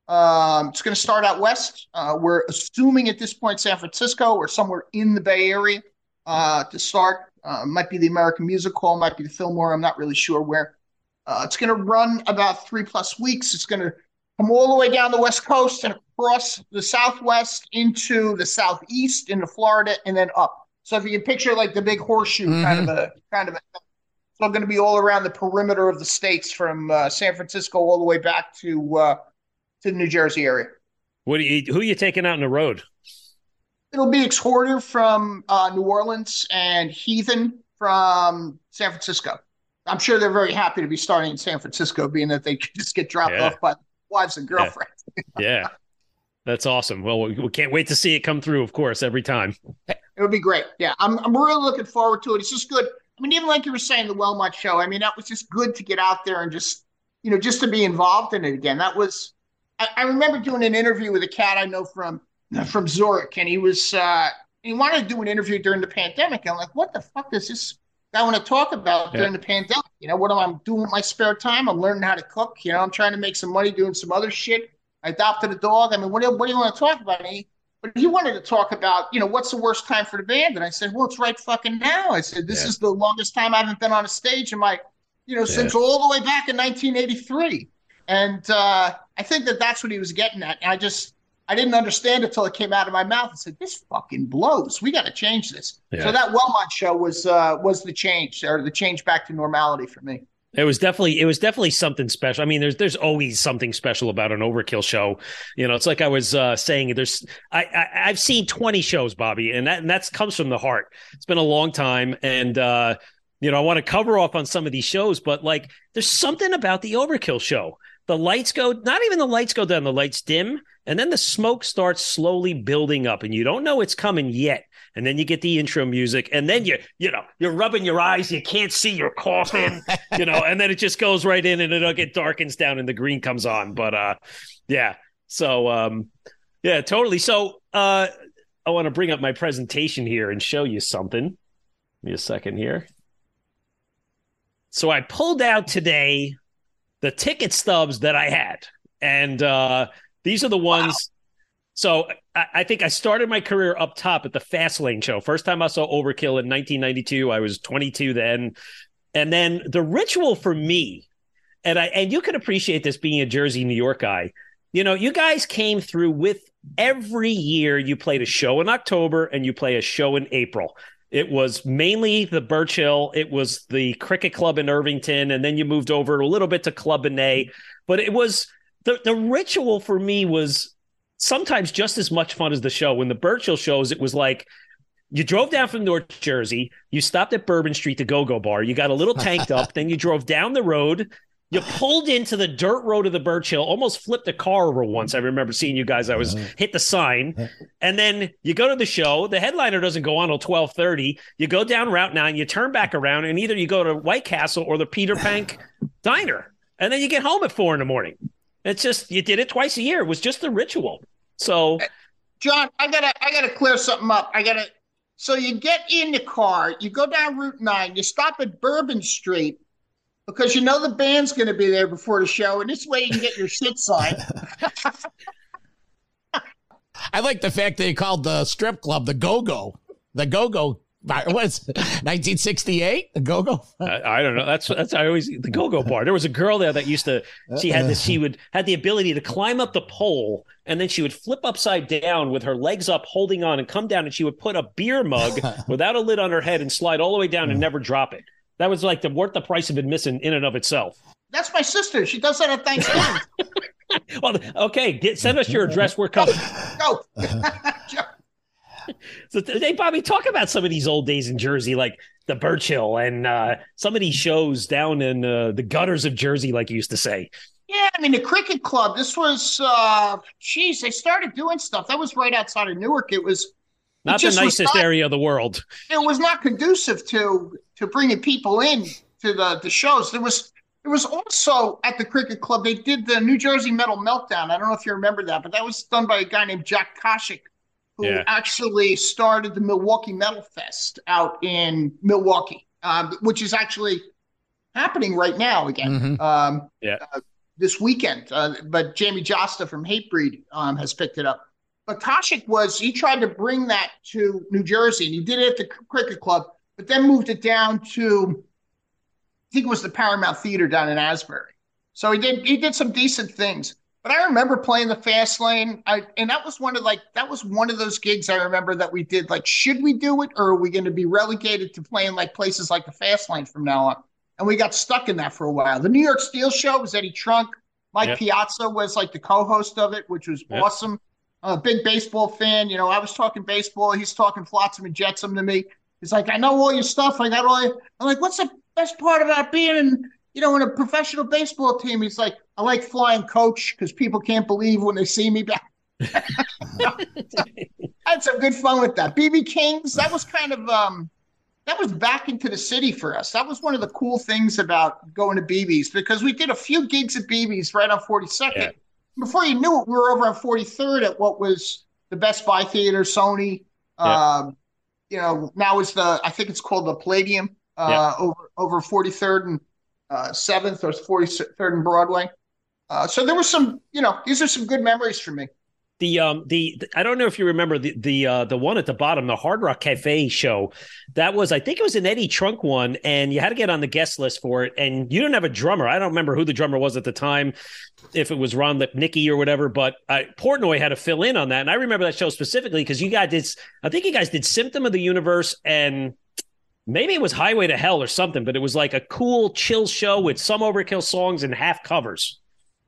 Um, it's going to start out west. Uh, we're assuming at this point San Francisco or somewhere in the Bay Area uh, to start. Uh, might be the American Music Hall, might be the Fillmore. I'm not really sure where. Uh, it's going to run about three plus weeks. It's going to come all the way down the West Coast and across the Southwest into the Southeast, into Florida, and then up. So if you can picture like the big horseshoe mm-hmm. kind of a kind of a, it's all going to be all around the perimeter of the states from uh, San Francisco all the way back to uh, to the New Jersey area. What do you? Who are you taking out on the road? It'll be Exhorder from uh, New Orleans and Heathen from San Francisco. I'm sure they're very happy to be starting in San Francisco, being that they just get dropped yeah. off by wives and girlfriends. Yeah. yeah. That's awesome. Well, we, we can't wait to see it come through, of course, every time. It'll be great. Yeah, I'm I'm really looking forward to it. It's just good. I mean, even like you were saying, the Wellmont show, I mean, that was just good to get out there and just, you know, just to be involved in it again. That was, I, I remember doing an interview with a cat I know from, from Zurich, and he was uh, he wanted to do an interview during the pandemic. I'm like, what the fuck does this guy want to talk about yeah. during the pandemic? You know, what am I doing with my spare time? I'm learning how to cook. You know, I'm trying to make some money doing some other shit. I adopted a dog. I mean, what do, what do you want to talk about? And he, but he wanted to talk about, you know, what's the worst time for the band? And I said, well, it's right fucking now. I said, this yeah. is the longest time I haven't been on a stage in my, you know, yeah. since all the way back in nineteen eighty-three. And uh, I think that that's what he was getting at. And I just, I didn't understand it until it came out of my mouth. I said, this fucking blows. We got to change this. Yeah. So that Wellmont show was uh, was the change, or the change back to normality for me. It was definitely it was definitely something special. I mean, there's there's always something special about an Overkill show. You know, it's like I was uh, saying. There's I, I I've seen twenty shows, Bobby, and that and that comes from the heart. It's been a long time, and uh, you know, I want to cover off on some of these shows, but like, there's something about the Overkill show. The lights go, not even the lights go down, the lights dim, and then the smoke starts slowly building up, and you don't know it's coming yet. And then you get the intro music, and then you, you know, you're rubbing your eyes, you can't see your coffin, you know, and then it just goes right in, and it'll get darkens down, and the green comes on. But uh, yeah, so um, yeah, totally. So uh, I want to bring up my presentation here and show you something. Give me a second here. So I pulled out today the ticket stubs that I had. And uh, these are the ones. Wow. So I, I think I started my career up top at the Fastlane show. First time I saw Overkill in nineteen ninety-two. I was twenty-two then. And then the ritual for me, and I and you can appreciate this being a Jersey, New York guy. You know, you guys came through with every year you played a show in October and you play a show in April. It was mainly the Birch Hill. It was the Cricket Club in Irvington. And then you moved over a little bit to Club Benet. But it was the, the ritual for me was sometimes just as much fun as the show. When the Birch Hill shows, it was like you drove down from North Jersey. You stopped at Bourbon Street, the Go-Go Bar. You got a little tanked up. Then you drove down the road. You pulled into the dirt road of the Birch Hill, almost flipped a car over once. I remember seeing you guys. I was hit the sign. And then you go to the show. The headliner doesn't go on until twelve thirty. You go down Route nine. You turn back around, and either you go to White Castle or the Peter Pank Diner. And then you get home at four in the morning. It's just, you did it twice a year. It was just a ritual. So, John, I gotta I gotta clear something up. I gotta. So you get in the car, you go down Route nine, you stop at Bourbon Street because you know the band's going to be there before the show, and this way you can get your shit signed. I like the fact that he called the strip club the Go-Go. The Go-Go. What's nineteen sixty-eight? The Go-Go? I, I don't know. That's that's I always the Go-Go bar. There was a girl there that used to. She had this. She would had the ability to climb up the pole, and then she would flip upside down with her legs up, holding on, and come down. And she would put a beer mug without a lid on her head and slide all the way down and never drop it. That was like the worth the price of admission in and of itself. That's my sister. She does that at Thanksgiving. Well, okay, get, send us your address. We're coming. Go. So, hey, Bobby, talk about some of these old days in Jersey, like the Birchill and uh, some of these shows down in uh, the gutters of Jersey, like you used to say. Yeah, I mean, the cricket club, this was, uh, geez, they started doing stuff. That was right outside of Newark. It was not it the nicest not, area of the world. It was not conducive to to bringing people in to the, the shows. There was There was also at the cricket club, they did the New Jersey Metal Meltdown. I don't know if you remember that, but that was done by a guy named Jack Koshik, who yeah. actually started the Milwaukee Metal Fest out in Milwaukee, um, which is actually happening right now again. Mm-hmm. Um, yeah. Uh, this weekend. Uh, but Jamie Josta from Hatebreed um, has picked it up. But Koshik was, he tried to bring that to New Jersey, and he did it at the cricket club, but then moved it down to, I think it was the Paramount Theater down in Asbury. So he did he did some decent things. But I remember playing the Fast Lane, I, and that was one of like that was one of those gigs I remember that we did. Like, should we do it, or are we going to be relegated to playing like places like the Fast Lane from now on? And we got stuck in that for a while. The New York Steel Show was Eddie Trunk. Mike yep. Piazza was like the co-host of it, which was yep. awesome. I'm a big baseball fan. You know, I was talking baseball. He's talking Flotsam and Jetsam to me. He's like, I know all your stuff. I got all your... I'm like, what's the best part about being in, you know, in a professional baseball team? He's like, I like flying coach because people can't believe when they see me back. I had some good fun with that. B B King's, that was kind of, um, that was back into the city for us. That was one of the cool things about going to B B's, because we did a few gigs at B B's right on forty-second. Yeah. Before you knew it, we were over on forty-third at what was the Best Buy Theater, Sony. Yeah. Um, you know, now is the, I think it's called the Palladium, uh, yeah. over over forty-third and uh, seventh, or forty-third and Broadway. Uh, so there was some, you know, these are some good memories for me. The um the, the I don't know if you remember the the uh, the one at the bottom, the Hard Rock Cafe show. That was, I think it was an Eddie Trunk one, and you had to get on the guest list for it. And you didn't have a drummer. I don't remember who the drummer was at the time, if it was Ron Lipnicki or whatever. But uh, Portnoy had to fill in on that, and I remember that show specifically because you guys did. I think you guys did Symptom of the Universe, and maybe it was Highway to Hell or something. But it was like a cool, chill show with some Overkill songs and half covers.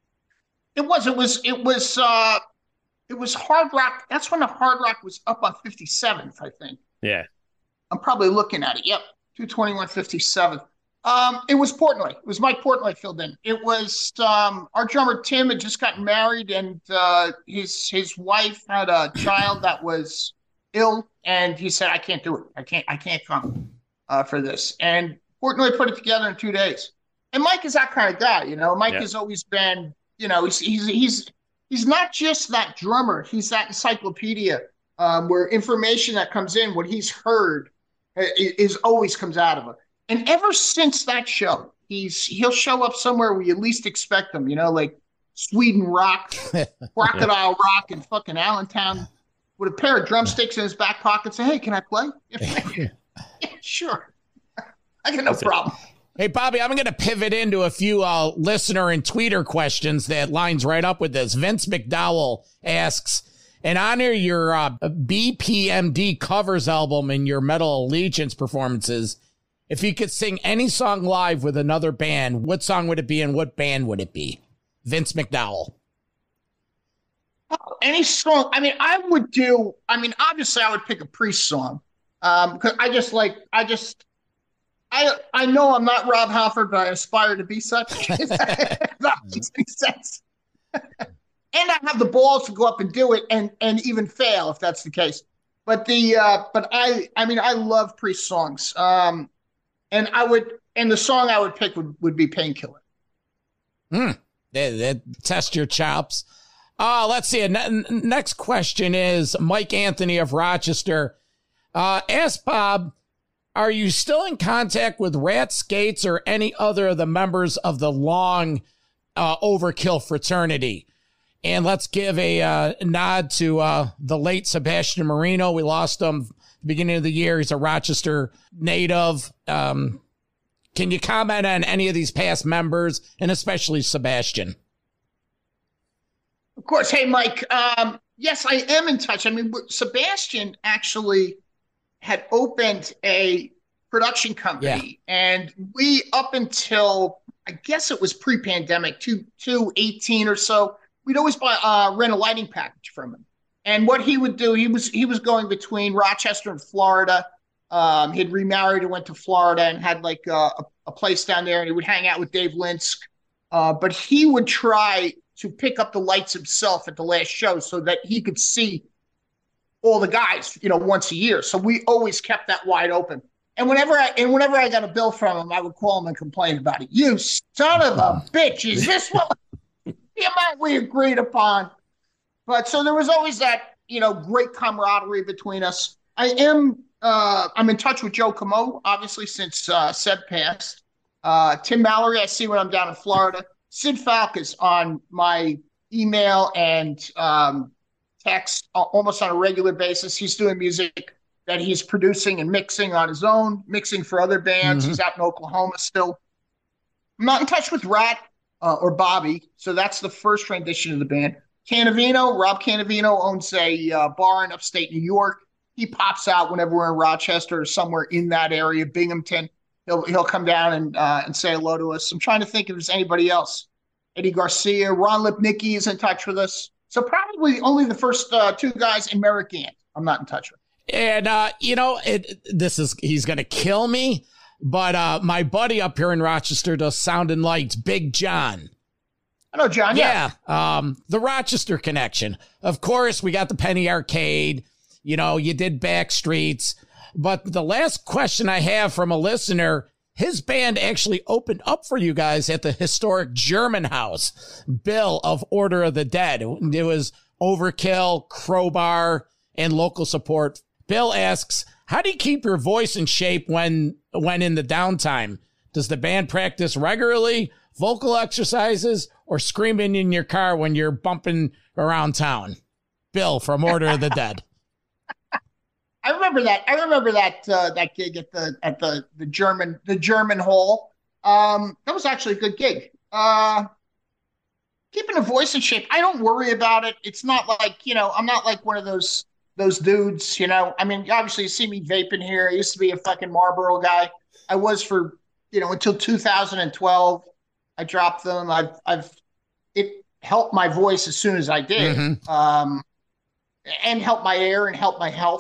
It was. It was. It was. Uh... It was Hard Rock. That's when the Hard Rock was up on fifty-seventh, I think. Yeah. I'm probably looking at it. Yep. two twenty-one fifty-seven. Um, it was Portnoy. It was Mike Portnoy filled in. It was um, our drummer, Tim, had just gotten married, and uh, his his wife had a child that was ill, and he said, I can't do it. I can't, I can't come uh, for this. And Portnoy put it together in two days. And Mike is that kind of guy, you know. Mike yeah. has always been, you know, he's he's he's He's not just that drummer. He's that encyclopedia um, where information that comes in, what he's heard, is, is always comes out of him. And ever since that show, he's he'll show up somewhere where you least expect him. You know, like Sweden Rock, Crocodile Rock, and fucking Allentown, with a pair of drumsticks in his back pocket. Say, hey, can I play? Yeah, sure. I got no problem. Hey, Bobby, I'm going to pivot into a few uh, listener and tweeter questions that lines right up with this. Vince McDowell asks, in honor of your uh, B P M D covers album and your Metal Allegiance performances, if you could sing any song live with another band, what song would it be and what band would it be? Vince McDowell. Oh, any song. I mean, I would do, I mean, obviously I would pick a Priest song. Um, because I just like, I just, I I know I'm not Rob Halford, but I aspire to be such. If that makes any sense. And I have the balls to go up and do it, and and even fail if that's the case. But the uh, but I I mean I love Priest songs. Um, and I would and the song I would pick would, would be Painkiller. Hmm. They, they test your chops. Uh, let's see. Ne- next question is Mike Anthony of Rochester. Uh, ask Bob, are you still in contact with Rat Skates or any other of the members of the Long uh, Overkill fraternity? And let's give a uh, nod to uh, the late Sebastian Marino. We lost him at the beginning of the year. He's a Rochester native. Um, can you comment on any of these past members, and especially Sebastian? Of course. Hey, Mike. Um, yes, I am in touch. I mean, Sebastian actually had opened a production company, yeah. and we, up until, I guess it was pre-pandemic, two, two eighteen or so, we'd always buy, uh, rent a lighting package from him. And what he would do, he was he was going between Rochester and Florida. Um, he'd remarried and went to Florida and had like uh, a, a place down there, and he would hang out with Dave Linsk. Uh, but he would try to pick up the lights himself at the last show so that he could see all the guys, you know, once a year. So we always kept that wide open. And whenever I and whenever I got a bill from him, I would call him and complain about it. You son of a bitch! Is this what the amount we agreed upon? But so there was always that, you know, great camaraderie between us. I am uh, I'm in touch with Joe Camo, obviously, since uh, Seb passed. Uh, Tim Mallory, I see when I'm down in Florida. Sid Falk is on my email and um, text almost on a regular basis. He's doing music that he's producing and mixing on his own, mixing for other bands. Mm-hmm. He's out in Oklahoma still. I'm not in touch with Rat uh, or Bobby, so that's the first rendition of the band. Canavino, Rob Canavino owns a uh, bar in upstate New York. He pops out whenever we're in Rochester or somewhere in that area, Binghamton. He'll he'll come down and uh, and say hello to us. I'm trying to think if there's anybody else. Eddie Garcia, Ron Lipnicki is in touch with us. So probably only the first uh, two guys in Merrick Gant I'm not in touch with. And, uh, you know, it, this is, he's going to kill me, but uh, my buddy up here in Rochester does Sound and Lights, Big John. I know John, yeah. Yeah, um, the Rochester connection. Of course, we got the Penny Arcade. You know, you did Backstreets. But the last question I have from a listener, his band actually opened up for you guys at the historic German House, Bill of Order of the Dead. It was Overkill, Crowbar, and local support. Bill asks, how do you keep your voice in shape when when in the downtime? Does the band practice regularly, vocal exercises, or screaming in your car when you're bumping around town? Bill from Order of the Dead. I remember that. I remember that uh, that gig at the at the the German the German Hall. Um, that was actually a good gig. Uh, keeping a voice in shape, I don't worry about it. It's not like, you know, I'm not like one of those those dudes. You know, I mean, obviously you see me vaping here. I used to be a fucking Marlboro guy. I was for, you know, until two thousand twelve. I dropped them. I've I've it helped my voice as soon as I did, mm-hmm. um, and helped my air and helped my health.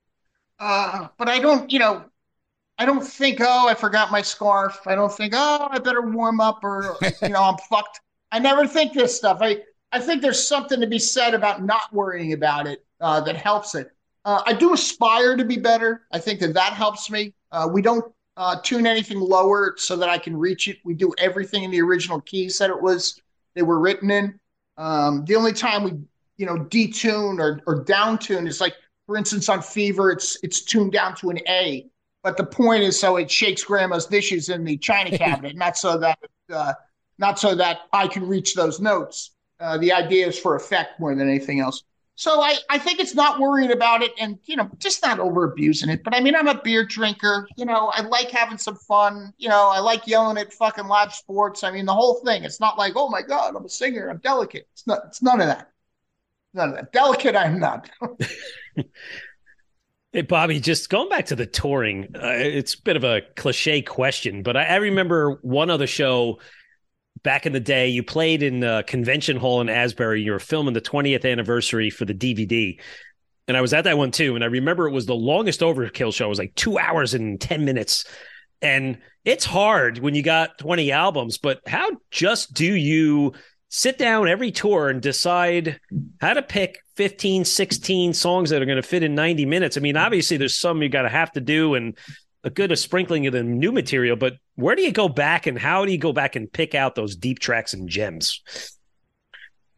Uh, but I don't, you know, I don't think, oh, I forgot my scarf. I don't think, oh, I better warm up or, you know, I'm fucked. I never think this stuff. I, I think there's something to be said about not worrying about it uh, that helps it. Uh, I do aspire to be better. I think that that helps me. Uh, we don't uh, tune anything lower so that I can reach it. We do everything in the original keys that it was, they were written in. Um, the only time we, you know, detune or, or down tune is like, for instance, on Fever, it's it's tuned down to an A, but the point is so it shakes grandma's dishes in the china cabinet, not so that uh, not so that I can reach those notes. Uh, the idea is for effect more than anything else. So I, I think it's not worrying about it and, you know, just not over abusing it. But I mean, I'm a beer drinker. You know, I like having some fun. You know, I like yelling at fucking live sports. I mean, the whole thing. It's not like, oh my God, I'm a singer, I'm delicate. It's not. It's none of that. None of that. Delicate, I'm not. Hey, Bobby, just going back to the touring, uh, it's a bit of a cliche question, but I, I remember one other show back in the day. You played in a convention hall in Asbury. You were filming the twentieth anniversary for the D V D. And I was at that one too. And I remember it was the longest Overkill show. It was like two hours and ten minutes. And it's hard when you got twenty albums, but how just do you sit down every tour and decide how to pick fifteen, sixteen songs that are going to fit in ninety minutes. I mean, obviously there's some you got to have to do and a good a sprinkling of the new material, but where do you go back and how do you go back and pick out those deep tracks and gems?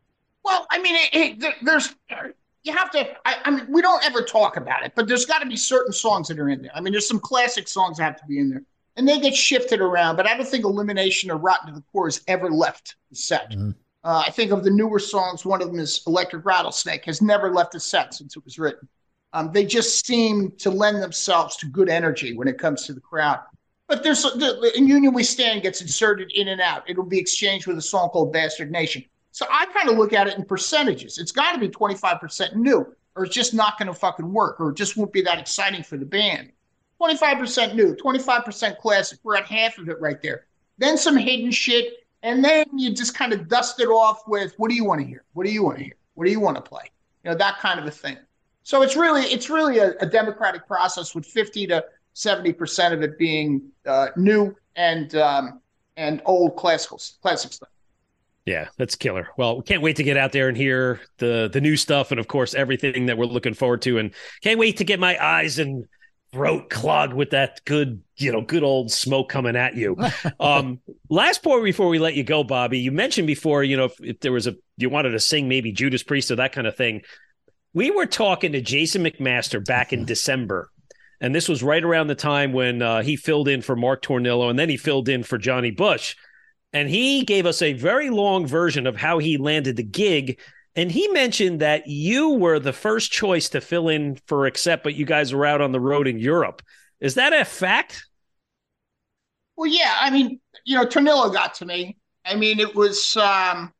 Well, I mean, it, it, there- there's you have to. I, I mean, we don't ever talk about it, but there's got to be certain songs that are in there. I mean, there's some classic songs that have to be in there, and they get shifted around. But I don't think Elimination or Rotten to the Core has ever left the set. Mhm. Uh, I think of the newer songs, one of them is Electric Rattlesnake, has never left the set since it was written. Um, they just seem to lend themselves to good energy when it comes to the crowd. But there's the, in Union We Stand gets inserted in and out. It'll be exchanged with a song called Bastard Nation. So I kind of look at it in percentages. It's got to be twenty-five percent new, or it's just not going to fucking work, or it just won't be that exciting for the band. twenty-five percent new, twenty-five percent classic. We're at half of it right there. Then some hidden shit, and then you just kind of dust it off with, what do you want to hear? What do you want to hear? What do you want to play? You know, that kind of a thing. So it's really it's really a, a democratic process with fifty to seventy percent of it being uh, new and um, and old classicals, classic stuff. Yeah, that's killer. Well, we can't wait to get out there and hear the the new stuff, and of course everything that we're looking forward to, and can't wait to get my eyes and throat clogged with that good, you know, good old smoke coming at you. Um, last point before we let you go, Bobby, you mentioned before, you know, if, if there was a you wanted to sing maybe Judas Priest or that kind of thing. We were talking to Jason McMaster back in December, and this was right around the time when uh, he filled in for Mark Tornillo, and then he filled in for Johnny Bush. And he gave us a very long version of how he landed the gig. And he mentioned that you were the first choice to fill in for Accept, but you guys were out on the road in Europe. Is that a fact? Well, yeah. I mean, you know, Tornillo got to me. I mean, it was um,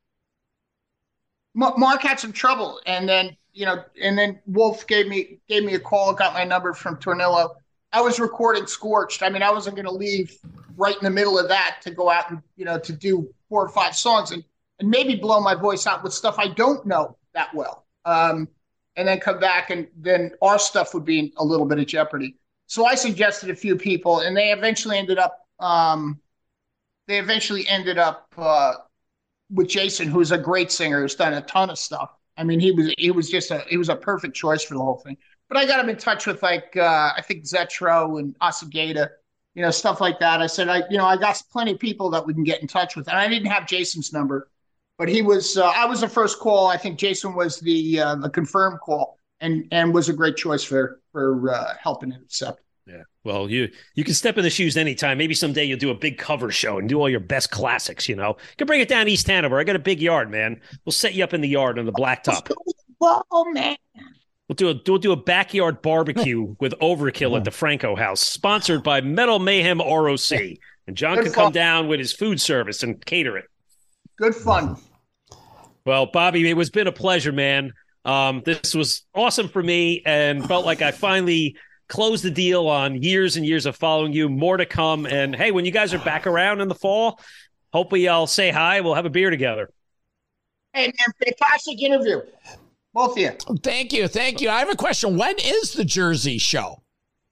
M- Mark had some trouble, and then you know, and then Wolf gave me gave me a call, got my number from Tornillo. I was recording Scorched. I mean, I wasn't going to leave right in the middle of that to go out and, you know, to do four or five songs and, and maybe blow my voice out with stuff I don't know that well. Um, and then come back and then our stuff would be in a little bit of jeopardy. So I suggested a few people, and they eventually ended up, um, they eventually ended up uh, with Jason, who's a great singer, who's done a ton of stuff. I mean, he was, he was just a, he was a perfect choice for the whole thing. But I got him in touch with, like, uh, I think Zetro and Asagata, you know, stuff like that. I said, I, you know, I got plenty of people that we can get in touch with. And I didn't have Jason's number, but he was, uh, I was the first call. I think Jason was the uh, the confirmed call and and was a great choice for, for uh, helping it accept. Yeah. Well, you you can step in the shoes anytime. Maybe someday you'll do a big cover show and do all your best classics, you know. You can bring it down East Hanover. I got a big yard, man. We'll set you up in the yard on the blacktop. Oh, man. We'll do a we'll do a backyard barbecue with Overkill at the Franco House, sponsored by Metal Mayhem R O C. And John Good can fun. come down with his food service and cater it. Good fun. Well, Bobby, it was been a pleasure, man. Um, this was awesome for me, and felt like I finally closed the deal on years and years of following you. More to come. And hey, when you guys are back around in the fall, hopefully I'll say hi. We'll have a beer together. Hey, man, fantastic interview. Both of you. Thank you. Thank you. I have a question. When is the Jersey show?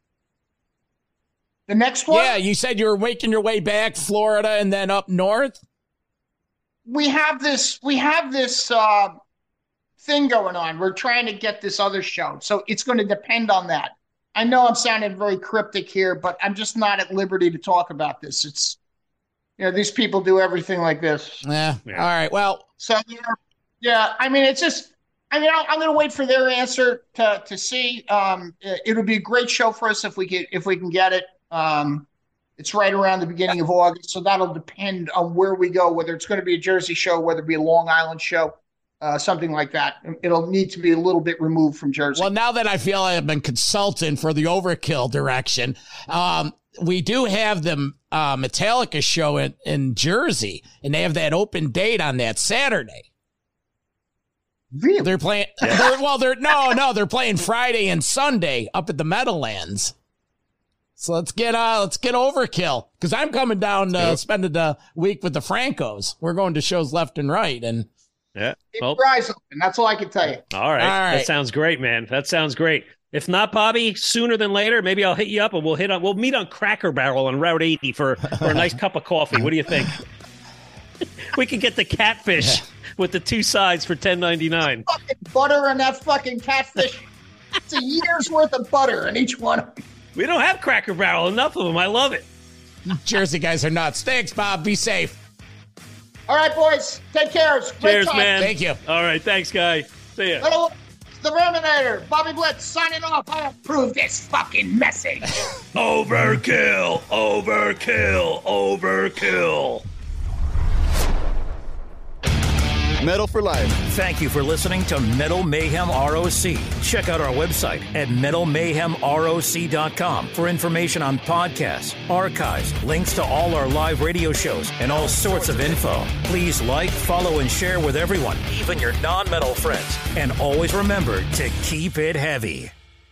The next one? Yeah, you said you were making your way back, Florida, and then up north. We have this, we have this uh, thing going on. We're trying to get this other show. So it's going to depend on that. I know I'm sounding very cryptic here, but I'm just not at liberty to talk about this. It's, you know, these people do everything like this. Yeah. Yeah. All right. Well, So, yeah, yeah, I mean, it's just, I mean, I'll, I'm going to wait for their answer to to see. Um, it, it'll be a great show for us if we can if we can get it. Um, it's right around the beginning of August, so that'll depend on where we go. Whether it's going to be a Jersey show, whether it be a Long Island show, uh, something like that. It'll need to be a little bit removed from Jersey. well, now that I feel I've been consulting for the Overkill direction, um, we do have the uh, Metallica show in, in Jersey, and they have that open date on that Saturday. Really? They're playing. They're, well, they're no, no, they're playing Friday and Sunday up at the Meadowlands. So let's get uh, let's get Overkill, because I'm coming down to Yep. spend the week with the Francos. We're going to shows left and right, and Yeah. Keep Well, your eyes open. That's all I can tell you. all right. All right. That sounds great, man. That sounds great. If not, Bobby, sooner than later, maybe I'll hit you up and we'll hit on we'll meet on Cracker Barrel on Route eighty for, for a nice cup of coffee. What do you think? We could get the catfish with the two sides for ten ninety-nine. Fucking butter on that fucking catfish. It's a year's worth of butter in each one. We don't have Cracker Barrel, enough of them. I love it. Jersey guys are nuts. Thanks, Bob. Be safe. All right, boys. Take care. It's great Cheers, time. man. Thank you. All right, thanks, guy. See ya. Little, the Verminator, Bobby Blitz, signing off. I approve this fucking message. Overkill, overkill, overkill. Metal for life. Thank you for listening to Metal Mayhem R O C. Check out our website at metal mayhem R O C dot com for information on podcasts, archives, links to all our live radio shows, and all sorts of info. Please like, follow, and share with everyone, even your non-metal friends. And always remember to keep it heavy.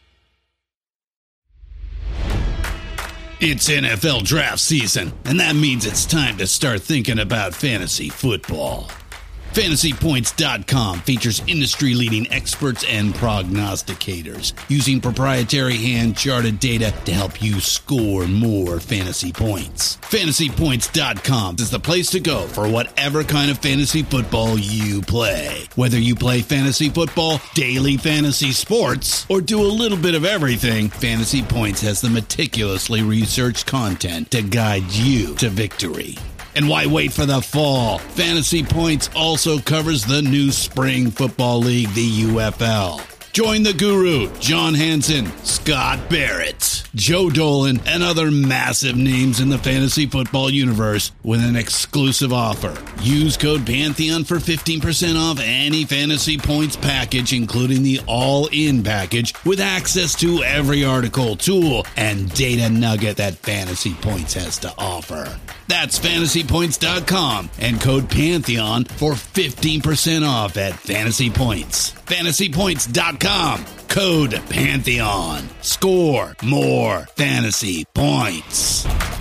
It's N F L draft season, and that means it's time to start thinking about fantasy football. Fantasy Points dot com features industry-leading experts and prognosticators using proprietary hand-charted data to help you score more fantasy points. Fantasy Points dot com is the place to go for whatever kind of fantasy football you play. Whether you play fantasy football, daily fantasy sports, or do a little bit of everything, Fantasy Points has the meticulously researched content to guide you to victory. And why wait for the fall? Fantasy Points also covers the new spring football league, the U F L. Join the guru, John Hansen, Scott Barrett, Joe Dolan, and other massive names in the fantasy football universe with an exclusive offer. Use code Pantheon for fifteen percent off any Fantasy Points package, including the all-in package, with access to every article, tool, and data nugget that Fantasy Points has to offer. That's Fantasy Points dot com and code Pantheon for fifteen percent off at Fantasy Points. Fantasy Points dot com, code Pantheon. Score more fantasy points.